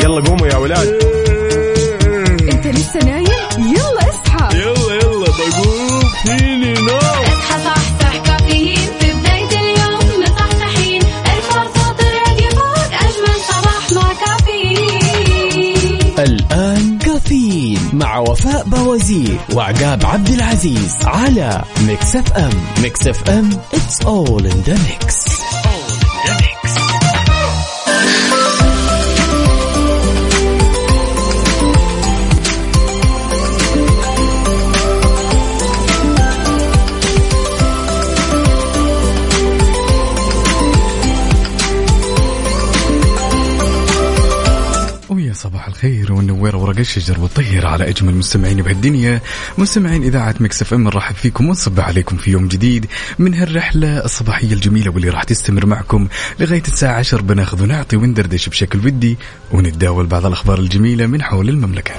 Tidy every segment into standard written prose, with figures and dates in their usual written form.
يلا قوموا يا ولاد. انت لسه نايم؟ يلا اصحى. يلا بقوم فيني نوم. اصحى صحصح كافيين في بداية اليوم مصحصحين. ارفع صوت الراديو فوق أجمل صباح مع كافيين. الآن كافيين مع وفاء بوازير وعقاب عبد العزيز على ميكس اف ام. ميكس اف ام it's all in the mix. صباح الخير والنوير ورق الشجر والطير على أجمل مستمعين بهالدنيا، مستمعين إذاعة ميكس اف ام. نرحب فيكم ونصبح عليكم في يوم جديد من هالرحلة الصباحية الجميلة واللي راح تستمر معكم لغاية الساعة 10. بناخذ ونعطي وندردش بشكل ودي ونتداول بعض الأخبار الجميلة من حول المملكة.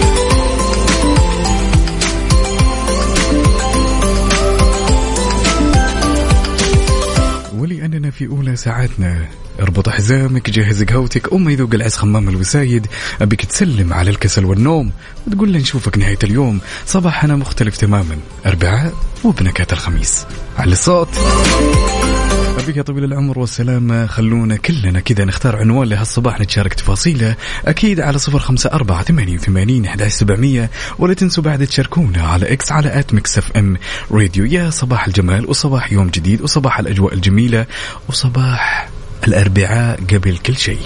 ولأننا في أولى ساعاتنا اربط حزامك، جهز قهوتك، وما يذوق العز خمام الوسايد. أبيك تسلم على الكسل والنوم وتقول لنا نشوفك نهاية اليوم. صباحنا مختلف تماما، أربعاء وبنكات الخميس. على الصوت أبيك يا طويل العمر والسلامة. خلونا كلنا كذا نختار عنوان لهالصباح نتشارك تفاصيله، أكيد على 0548811700. ولا تنسوا بعد تشاركونا على إكس على @mixfm راديو. يا صباح الجمال وصباح يوم جديد وصباح الأجواء الجميلة وصباح الأربعاء قبل كل شيء.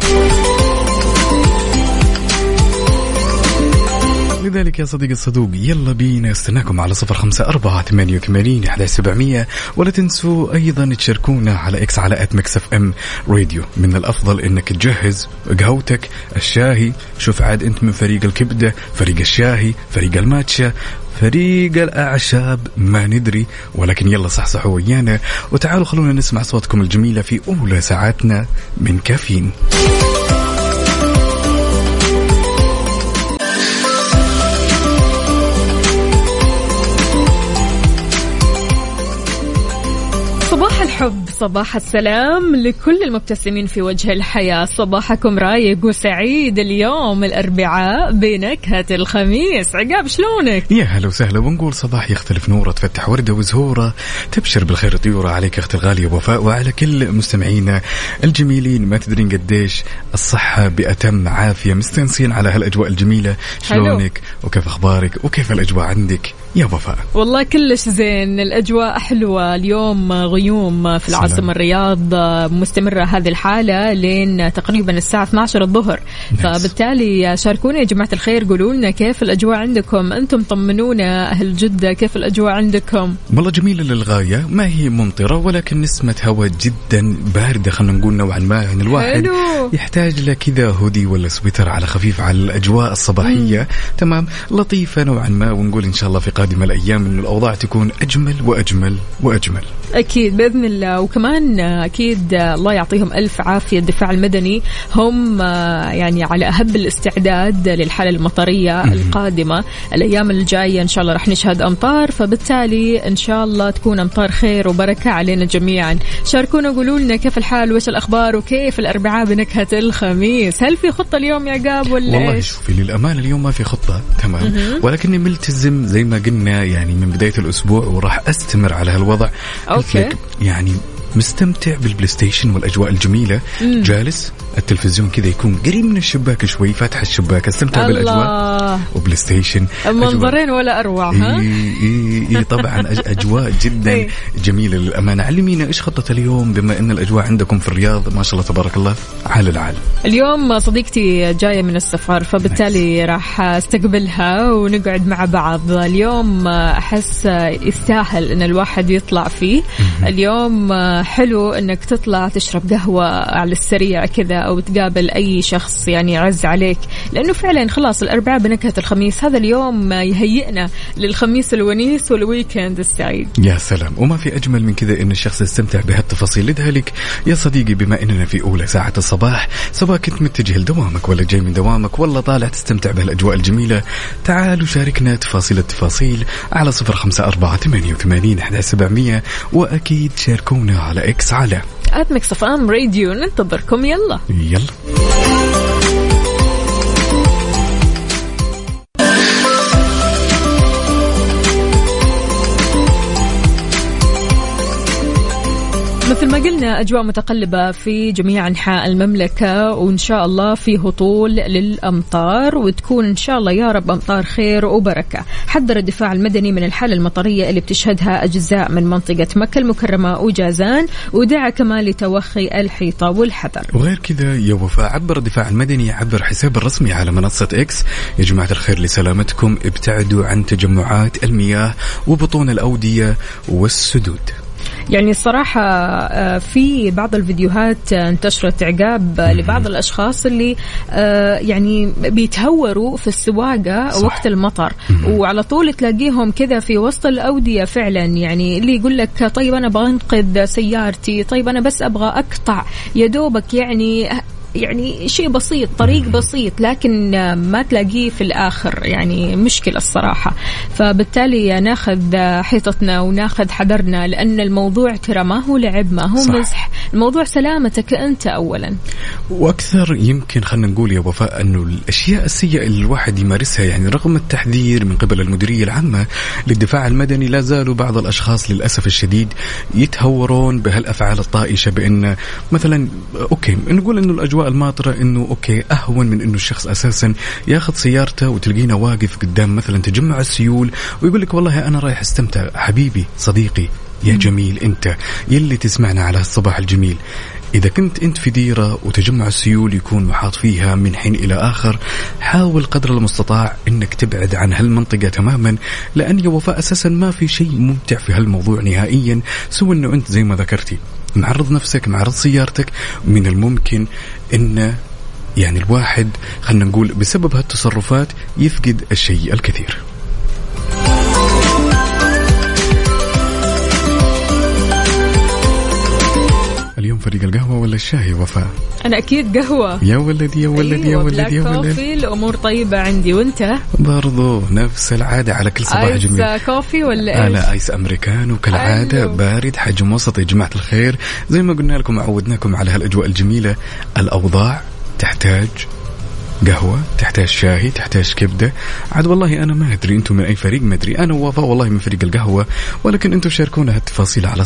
لذلك يا صديق الصدوق يلا بينا استناكم على 0548811700. ولا تنسوا أيضا تشاركونا على إكس على @mixfm راديو. من الأفضل إنك تجهز قهوتك، الشاهي. شوف عاد أنت من فريق الكبدة، فريق الشاهي، فريق الماتشا، فريق الأعشاب، ما ندري، ولكن يلا صحصحوا ويانا وتعالوا خلونا نسمع صوتكم الجميلة في أولى ساعاتنا من كافيين. صباح الحب، صباح السلام لكل المبتسمين في وجه الحياة. صباحكم رايق وسعيد اليوم الأربعاء بنكهة الخميس. عقاب شلونك؟ يا هلا وسهلا، ونقول صباح يختلف نوره، تفتح وردة وزهورة، تبشر بالخير طيورة عليك أختي الغالية وفاء، وعلى كل مستمعينا الجميلين. ما تدرين قديش الصحة بأتم عافية، مستنسين على هالأجواء الجميلة. شلونك وكيف أخبارك وكيف الأجواء عندك يا وفاء؟ والله كلش زين، الأجواء حلوة. اليوم غيوم في العاصمة الرياض، مستمرة هذه الحالة لين تقريبا الساعة 12 الظهر. فبالتالي شاركونا يا جماعة الخير، قولوا لنا كيف الأجواء عندكم. أنتم طمنونا أهل جدة كيف الأجواء عندكم؟ والله جميلة للغاية، ما هي ممطرة ولكن نسمة هواء جدا باردة، خلنا نقول نوعا ما. يعني الواحد حلو. يحتاج له كذا هودي ولا سويتر على خفيف على الأجواء الصباحية. تمام، لطيفة نوعا ما، ونقول إن شاء الله في قادم الأيام إنه الأوضاع تكون أجمل وأجمل وأجمل. أكيد بإذن الله. وكمان أكيد الله يعطيهم ألف عافية الدفاع المدني، هم يعني على أهب الاستعداد للحالة المطرية القادمة. الأيام الجاية إن شاء الله رح نشهد أمطار، فبالتالي إن شاء الله تكون أمطار خير وبركة علينا جميعا. شاركونا قولوا لنا كيف الحال وش الأخبار وكيف الأربعاء بنكهة الخميس. هل في خطة اليوم يا عقاب ولا والله إيش؟ شوفي للأمانة اليوم ما في خطة، تمام، ولكني ملتزم زي ما قلنا يعني من بداية الأسبوع، وراح أستمر على هالوضع. أوكي. يعني مستمتع بالبلاي ستيشن والأجواء الجميلة. جالس التلفزيون كذا يكون قريب من الشباك شوي، فاتح الشباك، استمتع بالأجواء وبلاي ستيشن. منظرين ولا أروع. ها إيه طبعا أجواء جدا جميلة للأمانة. علمينا إيش خطة اليوم بما أن الأجواء عندكم في الرياض ما شاء الله تبارك الله على العال. اليوم صديقتي جاية من السفر، فبالتالي راح استقبلها ونقعد مع بعض. اليوم أحس يستاهل أن الواحد يطلع فيه. اليوم حلو أنك تطلع تشرب قهوة على السريع كذا، أو تقابل أي شخص يعني يعز عليك، لأنه فعلا خلاص الأربعاء بنكهة الخميس. هذا اليوم يهيئنا للخميس الونيس والويكند السعيد. يا سلام، وما في أجمل من كذا إن الشخص يستمتع بهالتفاصيل. لذلك يا صديقي بما أننا في أولى ساعة الصباح، سواء كنت متجه لدوامك ولا جاي من دوامك ولا طالع تستمتع بهالأجواء الجميلة، تعالوا شاركنا تفاصيل التفاصيل على 0548811700. وأكيد شاركونا على إكس على @mixfm راديو. ننتظركم. يلا قلنا أجواء متقلبة في جميع أنحاء المملكة، وإن شاء الله في هطول للأمطار، وتكون إن شاء الله يا رب أمطار خير وبركة. حذر الدفاع المدني من الحالة المطرية اللي بتشهدها أجزاء من منطقة مكة المكرمة وجازان، ودعا كمان لتوخي الحيطة والحذر. وغير كذا يا وفاء، عبر الدفاع المدني عبر حساب الرسمي على منصة إكس: يا جماعة الخير لسلامتكم ابتعدوا عن تجمعات المياه وبطون الأودية والسدود. يعني الصراحة في بعض الفيديوهات انتشرت عقاب لبعض الأشخاص اللي يعني بيتهوروا في السواقة صح. وقت المطر وعلى طول تلاقيهم كذا في وسط الأودية فعلا، يعني اللي يقول لك طيب أنا أبغى أنقذ سيارتي، طيب أنا بس أبغى أقطع يدوبك يعني شيء بسيط، طريق بسيط، لكن ما تلاقيه في الآخر، يعني مشكلة الصراحة. فبالتالي ناخذ حيطتنا وناخذ حذرنا، لأن الموضوع ترى ما هو لعب، ما هو مزح، الموضوع سلامتك أنت أولا. وأكثر يمكن خلنا نقول يا وفاء أنه الأشياء السيئة اللي الواحد يمارسها، يعني رغم التحذير من قبل المديرية العامة للدفاع المدني، لا زالوا بعض الأشخاص للأسف الشديد يتهورون بهالأفعال الطائشة، بأن مثلا أوكي نقول أنه الأجواء الماطرة إنه أوكي أهون من إنه الشخص أساسا ياخذ سيارته وتلقينا واقف قدام مثلا تجمع السيول ويقول لك والله أنا رايح استمتع. حبيبي صديقي يا جميل، أنت يلي تسمعنا على الصباح الجميل، إذا كنت أنت في ديرة وتجمع السيول يكون محاط فيها من حين إلى آخر، حاول قدر المستطاع أنك تبعد عن هالمنطقة تماما، لأن يا وفاء أساسا ما في شيء ممتع في هالموضوع نهائيا سوى أنه أنت زي ما ذكرتي معرض نفسك، معرض سيارتك. من الممكن أن يعني الواحد خلنا نقول بسبب هالتصرفات يفقد الشيء الكثير. اليوم فريق القهوة ولا الشاي وفاء؟ أنا أكيد قهوة يا ولدي يا ولدي يا ولدي يا ولدي. الأمور طيبة عندي، وأنت؟ برضو نفس العادة على كل صباح جميل. آيس كوفي ولا إيش؟ لا آيس أمريكانو كالعادة. بارد حجم وسط يا جماعة الخير. زي ما قلنا لكم عودناكم على هالأجواء الجميلة. الأوضاع تحتاج قهوة، تحتاج شاهي، تحتاج كبدة. عاد والله أنا ما أدري أنتم من أي فريق، ما أدري أنا ووفاء والله من فريق القهوة، ولكن أنتم شاركونا هالتفاصيل على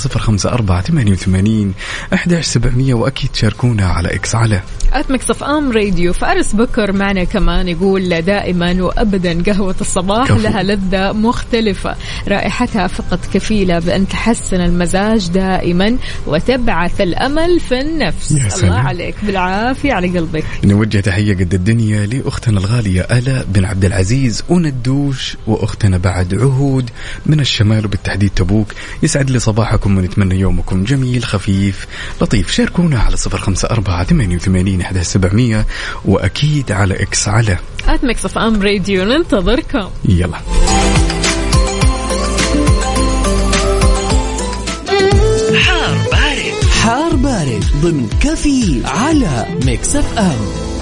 0548811700، وأكيد شاركونا على إكس على @مكسف أم راديو. فارس بكر معنا كمان يقول دائما وأبدا قهوة الصباح لها لذة مختلفة، رائحتها فقط كفيلة بأن تحسن المزاج دائما وتبعث الأمل في النفس. الله عليك بالعافية على قلبك. نوجه تحية قد الدنيا لأختنا الغالية آلاء بن عبد العزيز وندوش، وأختنا بعد عهود من الشمال وبالتحديد تبوك. يسعد لي صباحكم ونتمنى يومكم جميل خفيف لطيف. شاركونا على 0548811700 وأكيد على إكس على @مكسف أم راديو. ننتظركم. يلا حار بارد ضمن كفي على ميكس اف ام.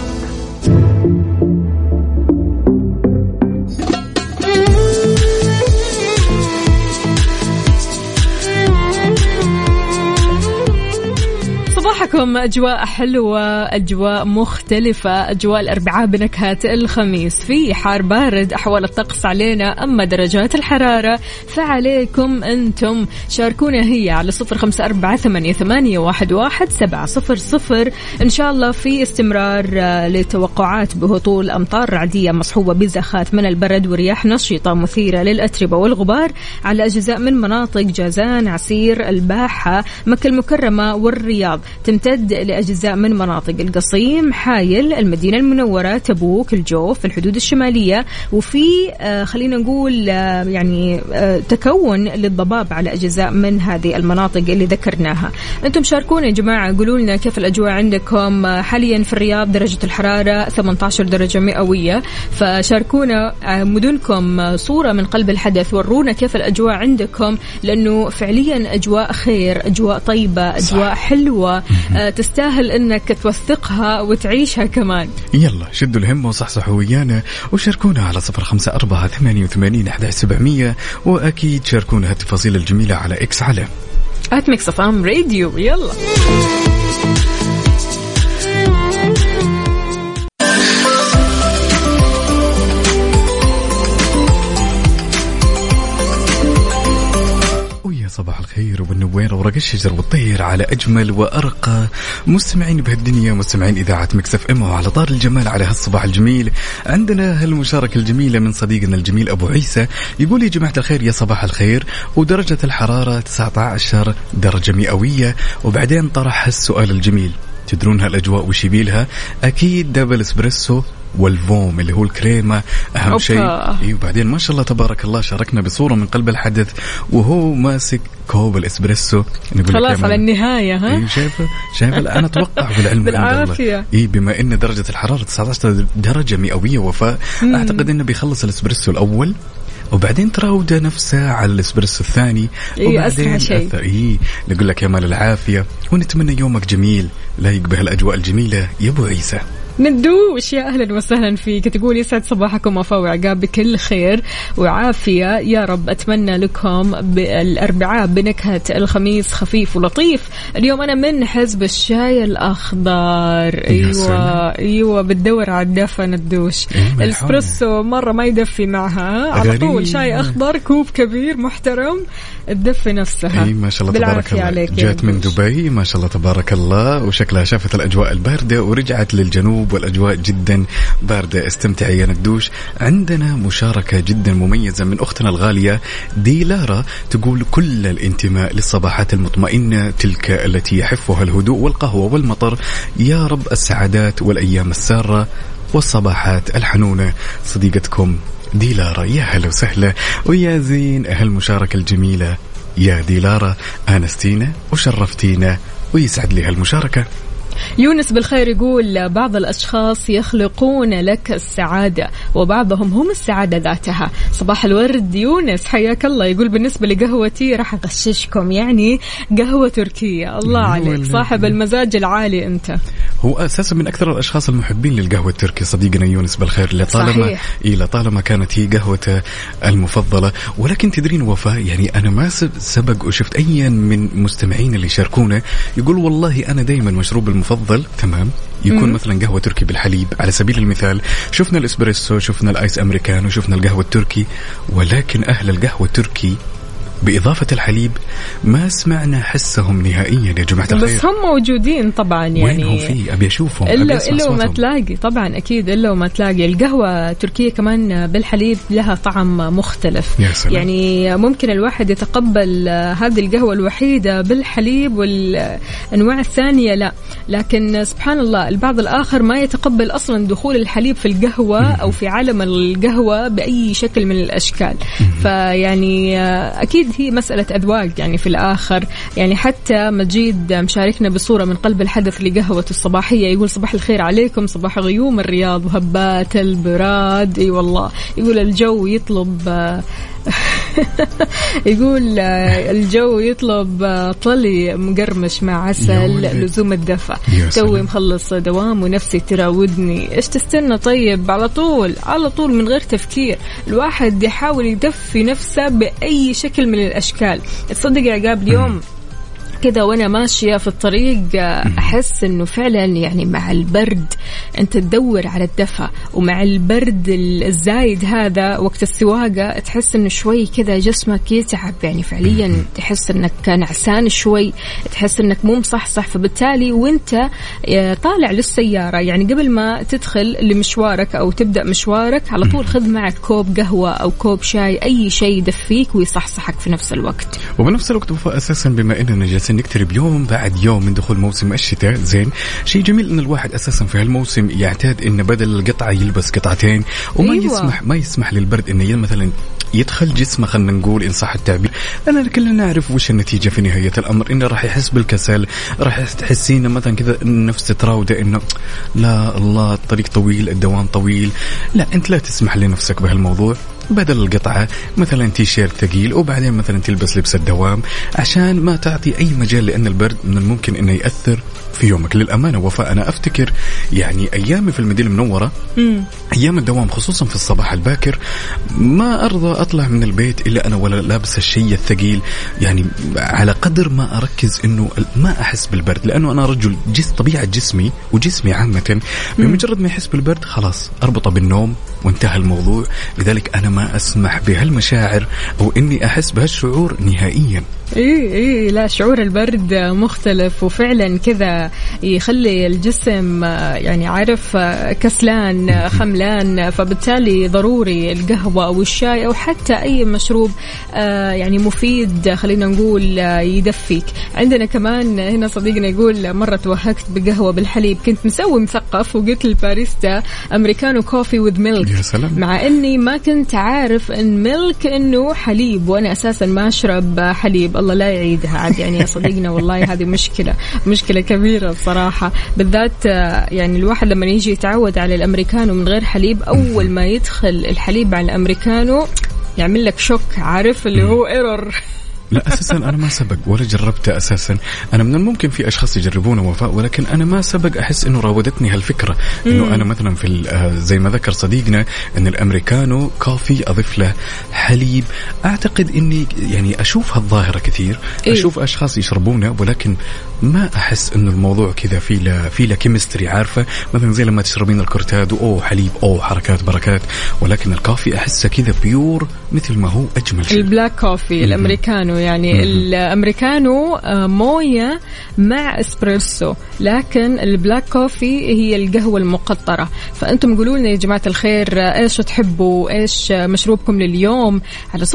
صباحكم أجواء حلوة، أجواء مختلفة، أجواء الأربعاء بنكهة الخميس. في حار بارد أحوال الطقس علينا، أما درجات الحرارة فعليكم أنتم. شاركونا هي على 0548811700. إن شاء الله في استمرار لتوقعات بهطول أمطار رعدية مصحوبة بزخات من البرد ورياح نشطة مثيرة للأتربة والغبار على أجزاء من مناطق جازان، عسير، الباحة، مكة المكرمة والرياض. تمتد لأجزاء من مناطق القصيم، حايل، المدينة المنورة، تبوك، الجوف، الحدود الشمالية. وفي خلينا نقول يعني تكون للضباب على أجزاء من هذه المناطق اللي ذكرناها. أنتم شاركونا يا جماعة، قولوا لنا كيف الأجواء عندكم. حاليا في الرياض درجة الحرارة 18 درجة مئوية، فشاركونا مدنكم صورة من قلب الحدث، ورونا كيف الأجواء عندكم، لأنه فعليا أجواء خير، أجواء طيبة، أجواء حلوة تستاهل انك توثقها وتعيشها كمان. يلا شدوا الهم وصحصحوا ويانا وشاركونا على 0548811700، واكيد شاركونا هالتفاصيل الجميلة على إكس على @مكسف أم راديو. يلا صباح الخير والنوير أوراق الشجر والطير على أجمل وأرقى مستمعين بهالدنيا، مستمعين إذاعة مكس اف ام. وعلى طار الجمال على هالصباح الجميل عندنا هالمشاركة الجميلة من صديقنا الجميل أبو عيسى، يقول يا جماعة الخير يا صباح الخير، ودرجة الحرارة 19 درجة مئوية. وبعدين طرح السؤال الجميل، تدرون هالأجواء وش يبيلها؟ أكيد دبل اسبريسو والفوم اللي هو الكريمة أهم شيء. وبعدين ما شاء الله تبارك الله شاركنا بصورة من قلب الحدث وهو ماسك كوب الاسبريسو. خلاص على النهاية ها. شايفة أنا أتوقع بالعلم بالعافية. بما إن درجة الحرارة 19 درجة مئوية وفاء، أعتقد إنه بيخلص الاسبريسو الأول وبعدين تراودة نفسه على الاسبريسو الثاني وبعدين شيء. نقول لك يا مال العافية ونتمنى يومك جميل لا يقبه الأجواء الجميلة يا أبو عيسى. ندوش يا أهلا وسهلا فيك، تقول يسعد صباحكم وفاء وعقاب بكل خير وعافية يا رب. أتمنى لكم بالأربعاء بنكهة الخميس خفيف ولطيف. اليوم أنا من حزب الشاي الأخضر. أيوة بتدور على الدفى ندوش. الاسبريسو مرة ما يدفي معها، على طول شاي أخضر كوب كبير محترم تدفي نفسها. ما شاء الله تبارك الله، جات من دبي ما شاء الله تبارك الله، وشكلها شافت الأجواء الباردة ورجعت للجنوب والأجواء جدا باردة. استمتعي يا ندوش. عندنا مشاركة جدا مميزة من أختنا الغالية ديلارا، تقول كل الانتماء للصباحات المطمئنة تلك التي يحفها الهدوء والقهوة والمطر، يا رب السعادات والأيام السارة والصباحات الحنونة. صديقتكم ديلارا. يا هلا وسهلا ويا زين هالمشاركة الجميلة يا ديلارا، آنستينا وشرفتينا ويسعد لي هالمشاركة. يونس بالخير يقول بعض الأشخاص يخلقون لك السعادة وبعضهم هم السعادة ذاتها. صباح الورد يونس حياك الله. يقول بالنسبة لقهوتي راح أغششكم، يعني قهوة تركية. الله عليك صاحب المزاج العالي أنت. هو أساسا من أكثر الأشخاص المحبين للقهوة التركية صديقنا يونس بالخير، لطالما كانت هي قهوته المفضلة. ولكن تدرين وفاء، يعني أنا ما سبق وشفت أي من مستمعين اللي يشاركونا يقول والله أنا دايما مشروب المفضل تمام يكون مثلا قهوة تركي بالحليب على سبيل المثال. شفنا الاسبريسو، شفنا الايس امريكانو، شفنا القهوة التركي، ولكن أهل القهوة التركي بإضافة الحليب ما سمعنا حسهم نهائيا يا جماعة الخير. بس هم موجودين طبعا، يعني وينهم فيه؟ أبي أشوفهم إلا وما تلاقي طبعا أكيد إلا وما تلاقي. القهوة التركية كمان بالحليب لها طعم مختلف، يعني ممكن الواحد يتقبل هذه القهوة الوحيدة بالحليب والأنواع الثانية لا، لكن سبحان الله البعض الآخر ما يتقبل أصلا دخول الحليب في القهوة أو في عالم القهوة بأي شكل من الأشكال. فيعني أكيد هي مسألة أذواق يعني في الآخر. يعني حتى مجيد مشاركنا بصورة من قلب الحدث لقهوة الصباحية، يقول صباح الخير عليكم، صباح غيوم الرياض وهبات البراد. أي والله يقول الجو يطلب يقول الجو يطلب طلي مقرمش مع عسل لزوم الدفا، توي مخلص دوام ونفسي تراودني. ايش تستنى؟ طيب على طول من غير تفكير الواحد يحاول يدفي نفسه بأي شكل من الأشكال. تصدق يا عقاب اليوم كذا وانا ماشيه في الطريق احس انه فعلا يعني مع البرد انت تدور على الدفء، ومع البرد الزايد هذا وقت السواقه تحس انه شوي كذا جسمك يتعب، يعني فعليا تحس انك نعسان شوي، تحس انك مو مصحصح. فبالتالي وانت طالع للسياره يعني قبل ما تدخل لمشوارك او تبدا مشوارك على طول خذ معك كوب قهوه او كوب شاي، اي شيء يدفيك ويصحصحك في نفس الوقت. وبنفس الوقت اساسا بما اننا جالسين نقترب يوم بعد يوم من دخول موسم الشتاء، زين شيء جميل ان الواحد اساسا في هالموسم يعتاد انه بدل القطعه يلبس قطعتين، وما ما يسمح للبرد انه مثلا يدخل جسمه، خلينا نقول إن صح التعبير. أنا كلنا نعرف وش النتيجة في نهاية الأمر، إنه راح يحس بالكسل، راح تحسين مثلا كذا النفس تراودة إنه لا الله الطريق طويل، الدوام طويل. لا، أنت لا تسمح لنفسك بهالموضوع، بدل القطعة مثلا تيشيرت ثقيل وبعدين مثلا تلبس لبس الدوام عشان ما تعطي أي مجال، لأن البرد من الممكن إنه يأثر في يومك. للأمانة وفاء أنا أفتكر يعني أيامي في المدينة المنورة، أيام الدوام خصوصا في الصباح الباكر ما أرضى أطلع من البيت إلا أنا ولا لابس الشيء الثقيل، يعني على قدر ما أركز إنه ما أحس بالبرد، لأنه أنا رجل طبيعة جسمي وجسمي عامة بمجرد ما يحس بالبرد خلاص أربطه بالنوم وانتهى الموضوع. لذلك أنا ما أسمح بهالمشاعر أو إني أحس بهالشعور نهائيا. إيه لا، شعور البرد مختلف وفعلا كذا يخلي الجسم يعني عارف كسلان خملان، فبالتالي ضروري القهوة أو الشاي أو حتى أي مشروب يعني مفيد خلينا نقول يدفيك. عندنا كمان هنا صديقنا يقول مرة توهقت بقهوة بالحليب، كنت مسوي مثقف وقلت الباريستا أمريكانو كوفي وذ ميلك، يا سلام. مع أني ما كنت عارف أن ميلك أنه حليب وأنا أساسا ما أشرب حليب. الله لا يعيدها عاد يعني يا صديقنا، والله هذه مشكلة كبيرة الصراحة، بالذات يعني الواحد لما يجي يتعود على الأمريكانو من غير حليب، أول ما يدخل الحليب على الأمريكانو يعمل لك شوك، عارف اللي هو إيرور. لا أساسا أنا ما سبق ولا جربته أساسا. أنا من الممكن في أشخاص يجربونه وفاء، ولكن أنا ما سبق أحس إنه راودتني هالفكرة إنه أنا مثلا في زي ما ذكر صديقنا إن الأمريكانو كوفي أضيف له حليب. أعتقد إني يعني أشوف هالظاهرة كثير، أشوف أشخاص يشربونه، ولكن ما أحس إنه الموضوع كذا في له كيمستري، عارفة مثلا زي لما تشربين الكورتادو أو حليب أو حركات بركات، ولكن الكوفي أحسه كذا بيور مثل ما هو أجمل شيء. البلاك كوفي الأمريكانو يعني الأمريكانو موية مع إسبريسو، لكن البلاك كوفي هي القهوة المقطرة. فأنتم قولوا لنا يا جماعة الخير إيش تحبوا، إيش مشروبكم لليوم على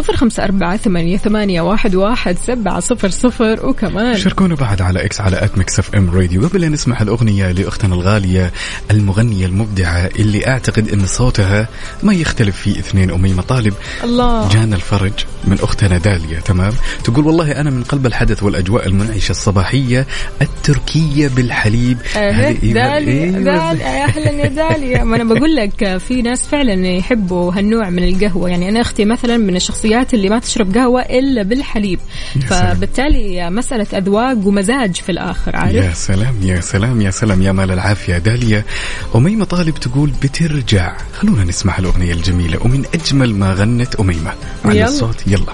0548811700. وكمان شاركونا بعد على إكس على @mixfm راديو. قبل أن نسمع الأغنية لأختنا الغالية المغنية المبدعة اللي أعتقد أن صوتها ما يختلف فيه اثنين، أميمة طالب، الله جانا الفرج من أختنا داليا. تمام، تقول والله أنا من قلب الحدث والأجواء المنعشة الصباحية التركية بالحليب. داليا أهلا يا داليا. ما أنا بقول لك في ناس فعلا يحبوا هالنوع من القهوة، يعني أنا أختي مثلا من الشخصيات اللي ما تشرب قهوة إلا بالحليب، فبالتالي مسألة أذواق ومزاج في الآخر، عارف. يا سلام يا سلام يا سلام، يا مال العافية داليا. أميمة طالب تقول بترجع. خلونا نسمع الأغنية الجميلة ومن أجمل ما غنت أميمة على الصوت. يلا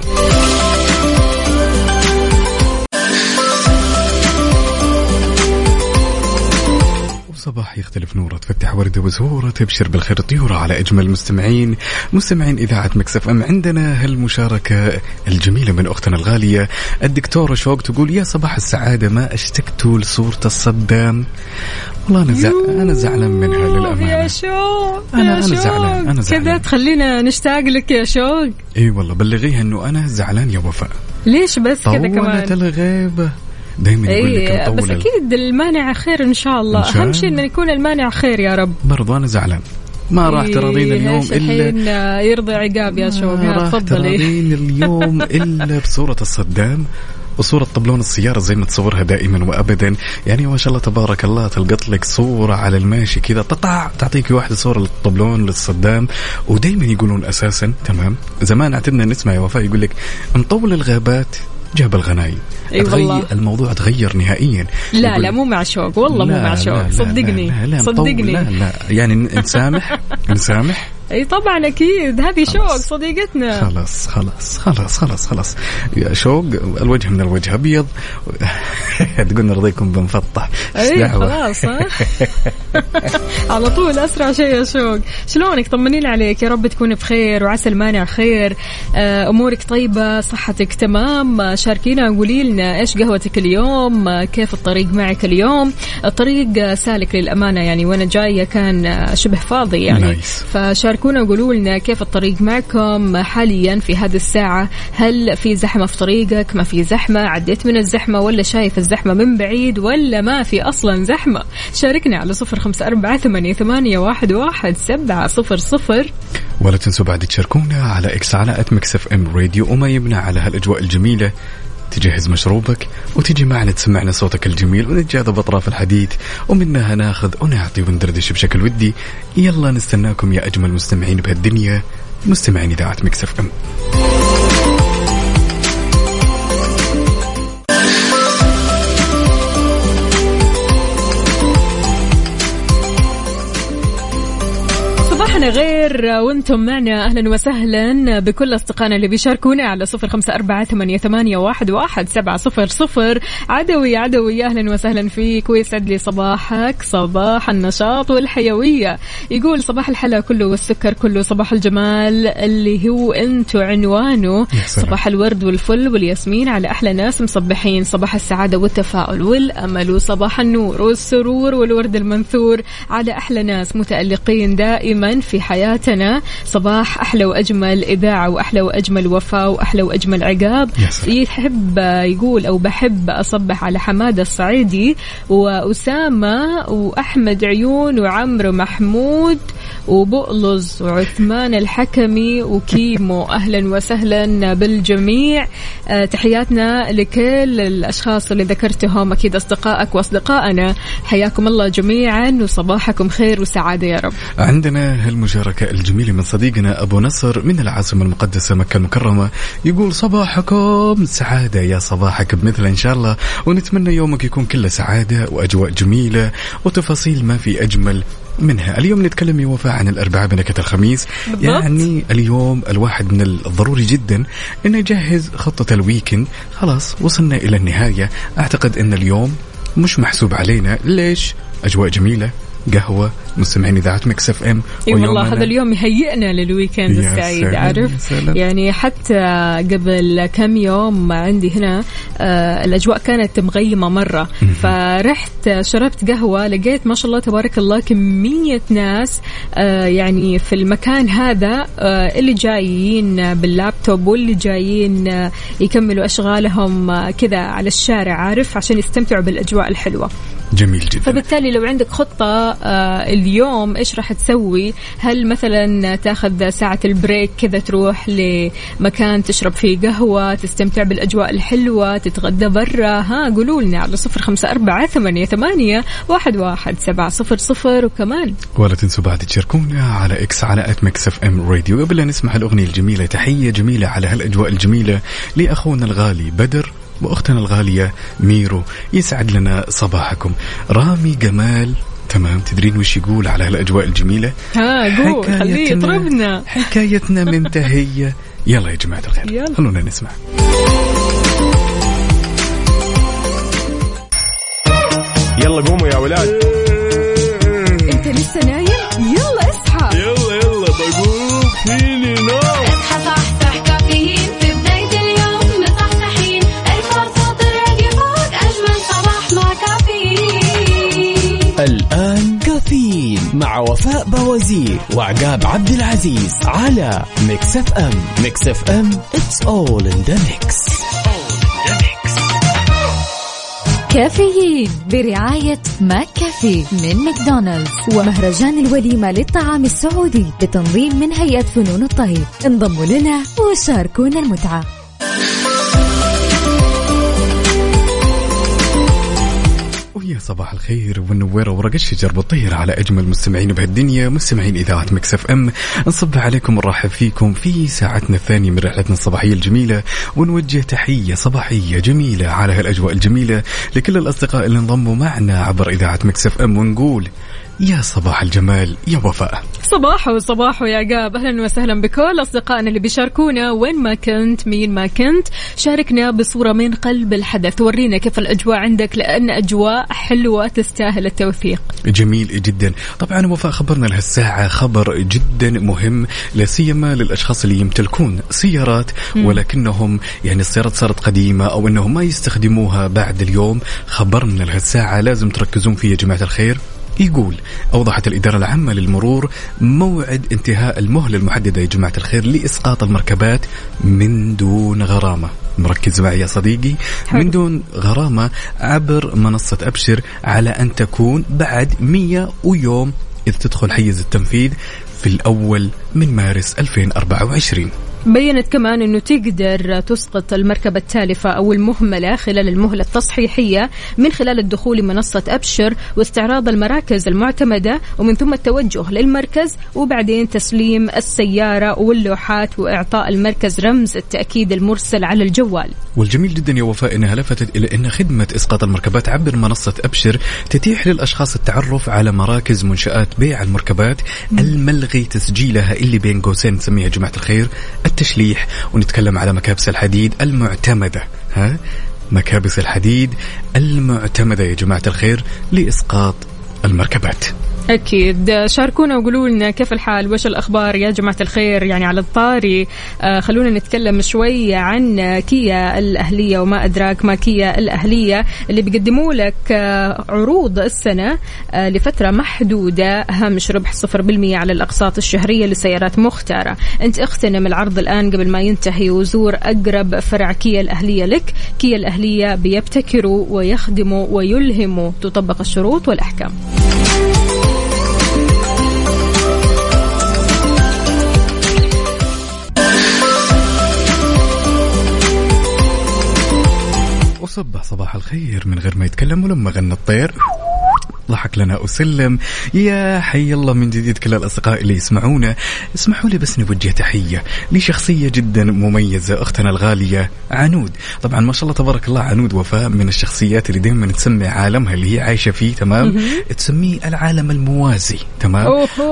صباح يختلف نوره، تفتح وردة وزهورة، تبشر بالخير طيورة على أجمل مستمعين إذاعة مكس اف ام. عندنا هالمشاركة الجميلة من أختنا الغالية الدكتورة شوق، تقول يا صباح السعادة، ما اشتقت لصورة الصدام. والله أنا زعلان منها للأمانة يا شوق. أنا زعلان كذا تخلينا نشتاق لك يا شوق. إيه والله بلغيها إنه أنا زعلان يا وفاء. ليش بس كذا كمان؟ طولت الغيبة دايما يقول لك بس أكيد المانع خير إن شاء الله. أهم شيء إن يكون المانع خير يا رب. برضو أنا زعلان، ما راح تراضين اليوم إلا يرضي عقاب يا شوق. تفضلي. تراضين اليوم إلا بصورة الصدام وصورة طبلون السيارة زي ما تصورها دائما وأبدا. يعني ما شاء الله تبارك الله، تلقط لك صورة على الماشي كذا تعطيك واحدة صورة للطبلون للصدام. ودائما يقولون أساسا تمام، زمان اعتدنا نسمع يا وفاء يقول لك مطول الغابات جاب الغنايم. الموضوع تغير نهائيا. لا مو مع شوق، والله مو مع شوق، صدقني. لا يعني نسامح اي طبعا اكيد، هذه شوق صديقتنا. خلاص يا شوق، الوجه من الوجه ابيض. تقول نرضيكم بنفطح. اي خلاص على طول اسرع شيء يا شوق. شلونك؟ طمنين عليك، يا رب تكون بخير وعسى المانع خير، امورك طيبه، صحتك تمام. شاركينا قولي لنا ايش قهوتك اليوم، كيف الطريق معك اليوم. الطريق سالك للامانه، يعني وانا جايه كان شبه فاضي يعني. فشاركونا قولوا لنا كيف الطريق معكم حاليا في هذه الساعه. هل في زحمه في طريقك؟ ما في زحمه؟ عديت من الزحمه ولا شايف الزحمه من بعيد ولا ما في اصلا زحمه؟ شاركنا على 0548811700. ولا تنسوا بعد تشاركونا على إكس على @mixfm راديو. وما يبنى على هالأجواء الجميلة تجهز مشروبك وتجي معنا تسمعنا صوتك الجميل ونتجاذب أطراف الحديث، ومنها ناخذ ونعطي وندردش بشكل ودي. يلا نستناكم يا أجمل مستمعين بهالدنيا، مستمعين إذاعة مكس اف ام. صباحنا غير وانتم معنا. أهلا وسهلا بكل أصدقائنا اللي بيشاركونا على 0548811700. عدوي أهلا وسهلا فيك ويسعد لي صباحك صباح النشاط والحيوية. يقول صباح الحلا كله والسكر كله، صباح الجمال اللي هو انتو عنوانه، صباح الورد والفل والياسمين على أحلى ناس مصبحين، صباح السعادة والتفاؤل والأمل وصباح النور والسرور والورد المنثور على أحلى ناس متألقين دائما في حياتنا. صباح أحلى وأجمل إذاعة وأحلى وأجمل وفاء وأحلى وأجمل عقاب. يحب يقول أو بحب أصبح على حمادة الصعيدي وأسامة وأحمد عيون وعمرو محمود وبؤلز وعثمان الحكمي وكيمو. أهلا وسهلا بالجميع. تحياتنا لكل الأشخاص اللي ذكرتهم، أكيد أصدقائك وأصدقائنا، حياكم الله جميعا وصباحكم خير وسعادة يا رب. عندنا هالمشاركة الجميلة من صديقنا أبو نصر من العاصمة المقدسة مكة المكرمة، يقول صباحكم سعادة، يا صباحك بمثل إن شاء الله، ونتمنى يومك يكون كله سعادة وأجواء جميلة وتفاصيل ما في أجمل منها. اليوم نتكلم يا وفاء عن الأربعاء بنكهة الخميس. يعني اليوم الواحد من الضروري جدا أن يجهز خطة الويكند. خلاص وصلنا إلى النهاية. أعتقد أن اليوم مش محسوب علينا. ليش؟ أجواء جميلة، قهوة، مستمعين إذاعة ميكس اف ام. اي والله هذا اليوم يهيئنا للويكند السعيد. عارف يعني حتى قبل كم يوم عندي هنا الأجواء كانت مغيمة مرة، فرحت شربت قهوة، لقيت ما شاء الله تبارك الله كمية ناس يعني في المكان هذا، اللي جايين باللابتوب واللي جايين يكملوا أشغالهم كذا على الشارع، عارف، عشان يستمتعوا بالأجواء الحلوة. جميل جدا. فبالتالي لو عندك خطة اليوم إيش راح تسوي؟ هل مثلا تاخذ ساعة البريك كذا تروح لمكان تشرب فيه قهوة، تستمتع بالأجواء الحلوة، تتغدى برا؟ قولوا لنا على 0548811700. وكمان ولا تنسوا بعد تشاركونا على إكس على @mixfm راديو. قبل أن نسمع الأغنية الجميلة، تحية جميلة على هالأجواء الجميلة لأخونا الغالي بدر وأختنا الغالية ميرو. يسعد لنا صباحكم. رامي جمال تمام، تدرين وش يقول على هالأجواء الجميلة؟ قول خليه يطربنا. حكايتنا منتهية. يلا يا جماعة الخير، خلونا نسمع. يلا قوموا يا ولاد. انت لسه نايم؟ يلا اصحى. يلا بقوم فيني نوم. اصحى صحصح كافيين في بداية اليوم مصحصحين، الفرصة تراقي فوق أجمل صباح مع كافيين. الآن كافيين مع وفاء بوازير وعقاب عبد العزيز على ميكس اف ام. ميكس اف ام it's all in the mix. كافيين برعاية ماك كافي من ماكدونالدز ومهرجان الوليمة للطعام السعودي بتنظيم من هيئة فنون الطهي. انضموا لنا وشاركونا المتعة. ويا صباح الخير والنوير ورق الشجر بالطير على أجمل مستمعين بهالدنيا، مستمعين إذاعة ميكس اف ام. نصبح عليكم ونرحب فيكم في ساعتنا الثانية من رحلتنا الصباحية الجميلة، ونوجه تحية صباحية جميلة على هالأجواء الجميلة لكل الأصدقاء اللي انضموا معنا عبر إذاعة ميكس اف ام، ونقول يا صباح الجمال يا وفاء. صباحو يا عقاب. أهلا وسهلا بكل أصدقائنا اللي بيشاركونا وين ما كنت مين ما كنت. شاركنا بصورة من قلب الحدث، ورينا كيف الأجواء عندك، لأن أجواء حلوة تستاهل التوثيق. جميل جدا. طبعا وفاء خبرنا لهالساعة خبر جدا مهم، لا سيما للأشخاص اللي يمتلكون سيارات ولكنهم يعني السيارات صارت قديمة أو أنهم ما يستخدموها بعد اليوم. خبرنا لهالساعة لازم تركزون فيه يا جماعة الخير. يقول أوضحت الإدارة العامة للمرور موعد انتهاء المهلة المحددة يا جماعة الخير لإسقاط المركبات من دون غرامة. مركز معي يا صديقي، من دون غرامة عبر منصة أبشر، على أن تكون بعد 100 يوم إذ تدخل حيز التنفيذ في الأول من مارس 2024. بيّنت كمان أنه تقدر تسقط المركبة التالفة أو المهملة خلال المهلة التصحيحية من خلال الدخول لمنصة أبشر واستعراض المراكز المعتمدة، ومن ثم التوجه للمركز وبعدين تسليم السيارة واللوحات وإعطاء المركز رمز التأكيد المرسل على الجوال. والجميل جدا يا وفاء إنها لفتت إلى أن خدمة إسقاط المركبات عبر منصة أبشر تتيح للأشخاص التعرف على مراكز منشآت بيع المركبات الملغي تسجيلها اللي بين قوسين نسميها جماعة الخير التشليح. ونتكلم على مكابس الحديد المعتمدة، مكابس الحديد المعتمدة يا جماعة الخير لإسقاط المركبات. أكيد شاركونا وقولوا لنا كيف الحال، وش الأخبار يا جماعة الخير. يعني على الطاري خلونا نتكلم شوي عن كيا الأهلية وما أدراك ما كيا الأهلية اللي بيقدموا لك عروض السنة لفترة محدودة، هامش ربح 0% على الأقساط الشهرية لسيارات مختارة. أنت اغتنم العرض الآن قبل ما ينتهي وزور أقرب فرع كيا الأهلية لك. كيا الأهلية بيبتكروا ويخدموا ويلهموا، تطبق الشروط والأحكام. وصبح صباح الخير من غير ما يتكلم، ولما غنى الطير ضحك لنا وسلم. يا حي الله من جديد كل الأصدقاء اللي يسمعونا. اسمحوا لي بس نوجه تحية لشخصية جدا مميزة، أختنا الغالية عنود. طبعا ما شاء الله تبارك الله عنود وفاء من الشخصيات اللي دائما تسمي عالمها اللي هي عايشة فيه، تمام، تسميه العالم الموازي، تمام.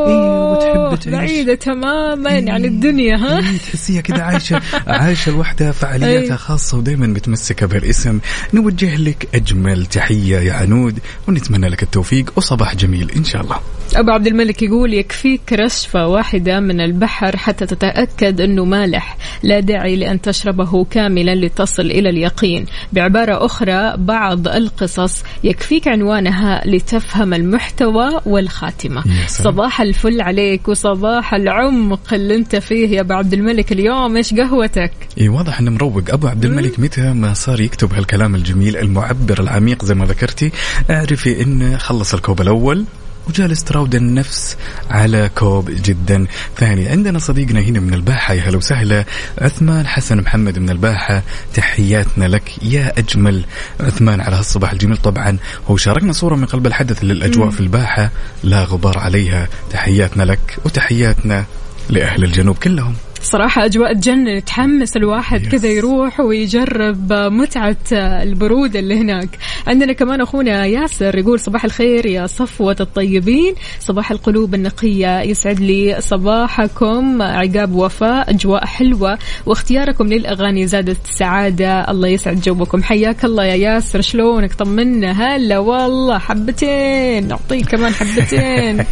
وتحب تعيش بعيدة تماما عن الدنيا، تحسيها كده عايشة الوحدة، فعالياتها خاصة ودائما متمسكة بالاسم. نوجه لك أجمل تحية يا عنود ونتمنى لك التوفيق وصباح جميل إن شاء الله. أبو عبد الملك يقول يكفيك رشفة واحدة من البحر حتى تتأكد أنه مالح، لا داعي لأن تشربه كاملا لتصل إلى اليقين. بعبارة أخرى بعض القصص يكفيك عنوانها لتفهم المحتوى والخاتمة. صباح الفل عليك وصباح العمق اللي انت فيه يا أبو عبد الملك اليوم. إيش قهوتك؟ واضح أنه مروق أبو عبد الملك. متى ما صار يكتب هالكلام الجميل المعبر العميق زي ما ذكرتي، اعرفي إنه خلص الكوب الأول وجالس تراود النفس على كوب جدا ثاني. عندنا صديقنا هنا من الباحة، يا هلا وسهلا، عثمان حسن محمد من الباحة، تحياتنا لك يا أجمل عثمان على هالصباح الجميل. طبعا هو شاركنا صورة من قلب الحدث للأجواء في الباحة لا غبار عليها. تحياتنا لك وتحياتنا لأهل الجنوب كلهم. صراحة أجواء تجنن، تحمس الواحد كذا يروح ويجرب متعة البرودة اللي هناك. عندنا كمان أخونا ياسر يقول صباح الخير يا صفوة الطيبين، صباح القلوب النقية، يسعد لي صباحكم. عقاب وفاء، أجواء حلوة واختياركم للأغاني زادت السعادة، الله يسعد جوكم. حياك الله يا ياسر، شلونك؟ طمنا. هلا والله حبتين، نعطيك كمان حبتين.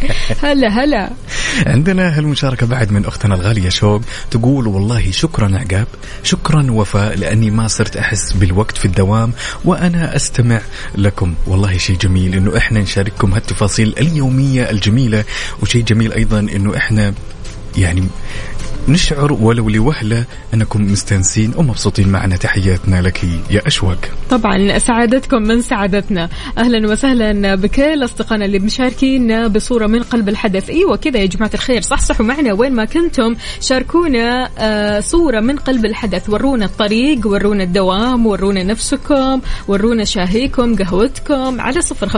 هلا عندنا هالمشاركة بعد من أختنا الغالية شوق، تقول والله شكرا عقاب، شكرا وفاء، لأني ما صرت أحس بالوقت في الدوام وأنا أستمع لكم. والله شيء جميل إنه إحنا نشارككم هالتفاصيل اليومية الجميلة، وشيء جميل أيضا إنه إحنا يعني نشعر ولو لوهلة أنكم مستانسين ومبسوطين معنا. تحياتنا لك يا أشواق. طبعا سعادتكم من سعادتنا. أهلا وسهلا بكل أصدقائنا اللي مشاركين بصورة من قلب الحدث. أيوة كذا يا جماعة الخير، صحصحوا معنا وين ما كنتم، شاركونا صورة من قلب الحدث، ورونا الطريق، ورونا الدوام، ورونا نفسكم، ورونا شاهيكم قهوتكم على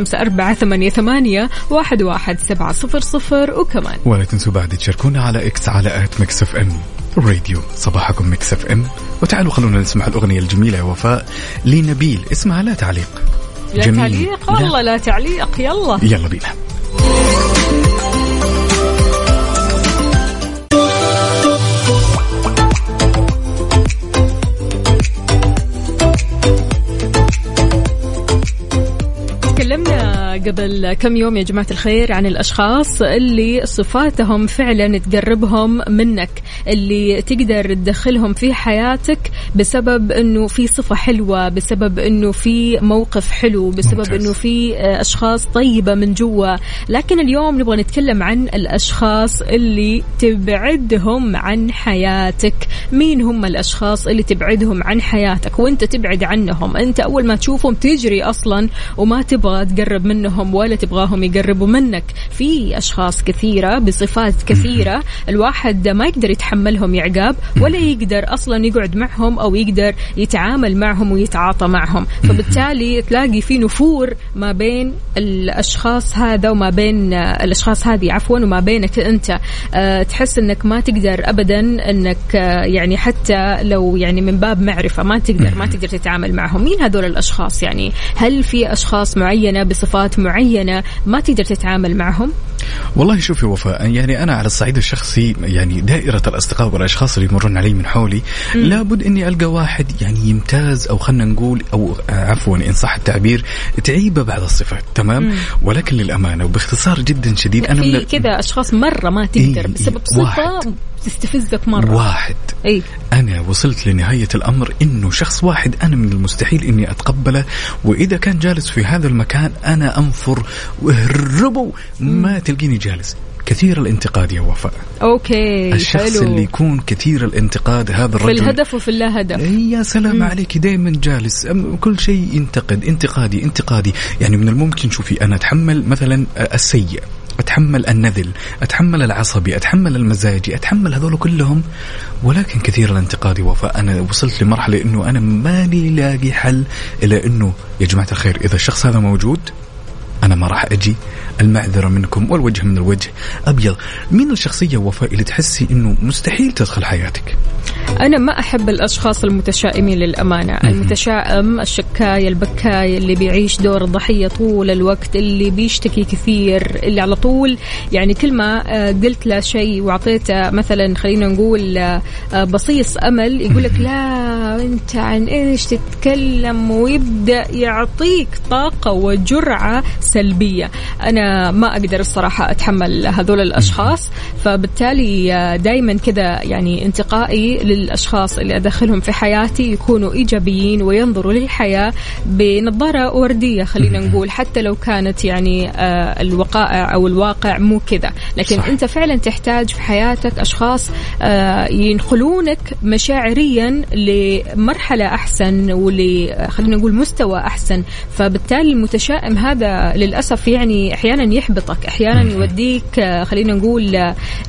0548811700. وكمان ولا تنسوا بعد تشاركونا على إكس على @mixfm راديو. صباحكم ميكس اف ام. وتعالوا خلونا نسمع الأغنية الجميلة يا وفاء لنبيل، اسمها لا تعليق. لا تعليق والله لا تعليق. يلا بينا. تكلمنا قبل كم يوم يا جماعة الخير عن الأشخاص اللي صفاتهم فعلا تقربهم منك، اللي تقدر تدخلهم في حياتك بسبب أنه في صفة حلوة، بسبب أنه في موقف حلو، بسبب ممتاز. أنه في أشخاص طيبة من جوا. لكن اليوم نبغى نتكلم عن الأشخاص اللي تبعدهم عن حياتك. مين هم الأشخاص اللي تبعدهم عن حياتك وانت تبعد عنهم؟ انت أول ما تشوفهم تجري أصلا وما تبغى تقرب منهم منهم ولا تبغاهم يقربوا منك. في أشخاص كثيرة بصفات كثيرة الواحد ما يقدر يتحملهم يعقاب ولا يقدر أصلا يقعد معهم أو يقدر يتعامل معهم ويتعاطى معهم. فبالتالي تلاقي في نفور ما بين الأشخاص هذا وما بين الأشخاص هذه عفوا وما بينك أنت. تحس أنك ما تقدر أبدا أنك يعني حتى لو يعني من باب معرفة ما تقدر تتعامل معهم. مين هذول الأشخاص؟ يعني هل في أشخاص معينة بصفات معينة ما تقدر تتعامل معهم؟ والله شوفي وفاء، يعني أنا على الصعيد الشخصي يعني دائرة الأصدقاء والأشخاص اللي يمرون علي من حولي لابد إني ألقى واحد يعني يمتاز أو خلنا نقول أو عفوا إن صح التعبير تعيبه بعض الصفات تمام. ولكن للأمانة وباختصار جدا شديد أنا في كذا أشخاص مرة ما تقدر بسبب صفة تستفزك مرة واحد. أنا وصلت لنهاية الأمر إنه شخص واحد أنا من المستحيل إني أتقبله، وإذا كان جالس في هذا المكان أنا أنفر وهربه ما تلقيني جالس. كثير الانتقاد يا وفاء. أوكي الشخص حلو. اللي يكون كثير الانتقاد هذا الرجل في الهدف وفي اللا هدف. يا سلام عليك، دائما جالس كل شيء ينتقد، انتقادي. يعني من الممكن شوفي أنا أتحمل مثلا السيء، أتحمل النذل، أتحمل العصبي، أتحمل المزاجي، أتحمل هذول كلهم، ولكن كثير الانتقاد وفاء أنا وصلت لمرحلة إنه أنا ماني لاقي حل إلا إنه يا جماعة الخير إذا الشخص هذا موجود أنا ما راح أجي، المعذرة منكم والوجه من الوجه أبيض. مين الشخصية وفاء اللي تحسي إنه مستحيل تدخل حياتك؟ أنا ما أحب الأشخاص المتشائمين للأمانة. المتشائم، الشكاي، البكاي، اللي بيعيش دور الضحية طول الوقت، اللي بيشتكي كثير، اللي على طول يعني كل ما قلت له شيء وعطيته مثلا خلينا نقول بصيص أمل يقولك لا أنت عن إيش تتكلم، ويبدأ يعطيك طاقة وجرعة سلبية. أنا ما أقدر الصراحة أتحمل هذول الأشخاص، فبالتالي دايما كذا يعني انتقائي للأشخاص اللي أدخلهم في حياتي يكونوا إيجابيين وينظروا للحياة بنظارة وردية خلينا نقول، حتى لو كانت يعني الوقائع أو الواقع مو كذا، لكن صح. أنت فعلا تحتاج في حياتك أشخاص ينقلونك مشاعريا لمرحلة أحسن خلينا نقول مستوى أحسن. فبالتالي المتشائم هذا للأسف يعني أحيانا يحبطك، أحيانا يوديك خلينا نقول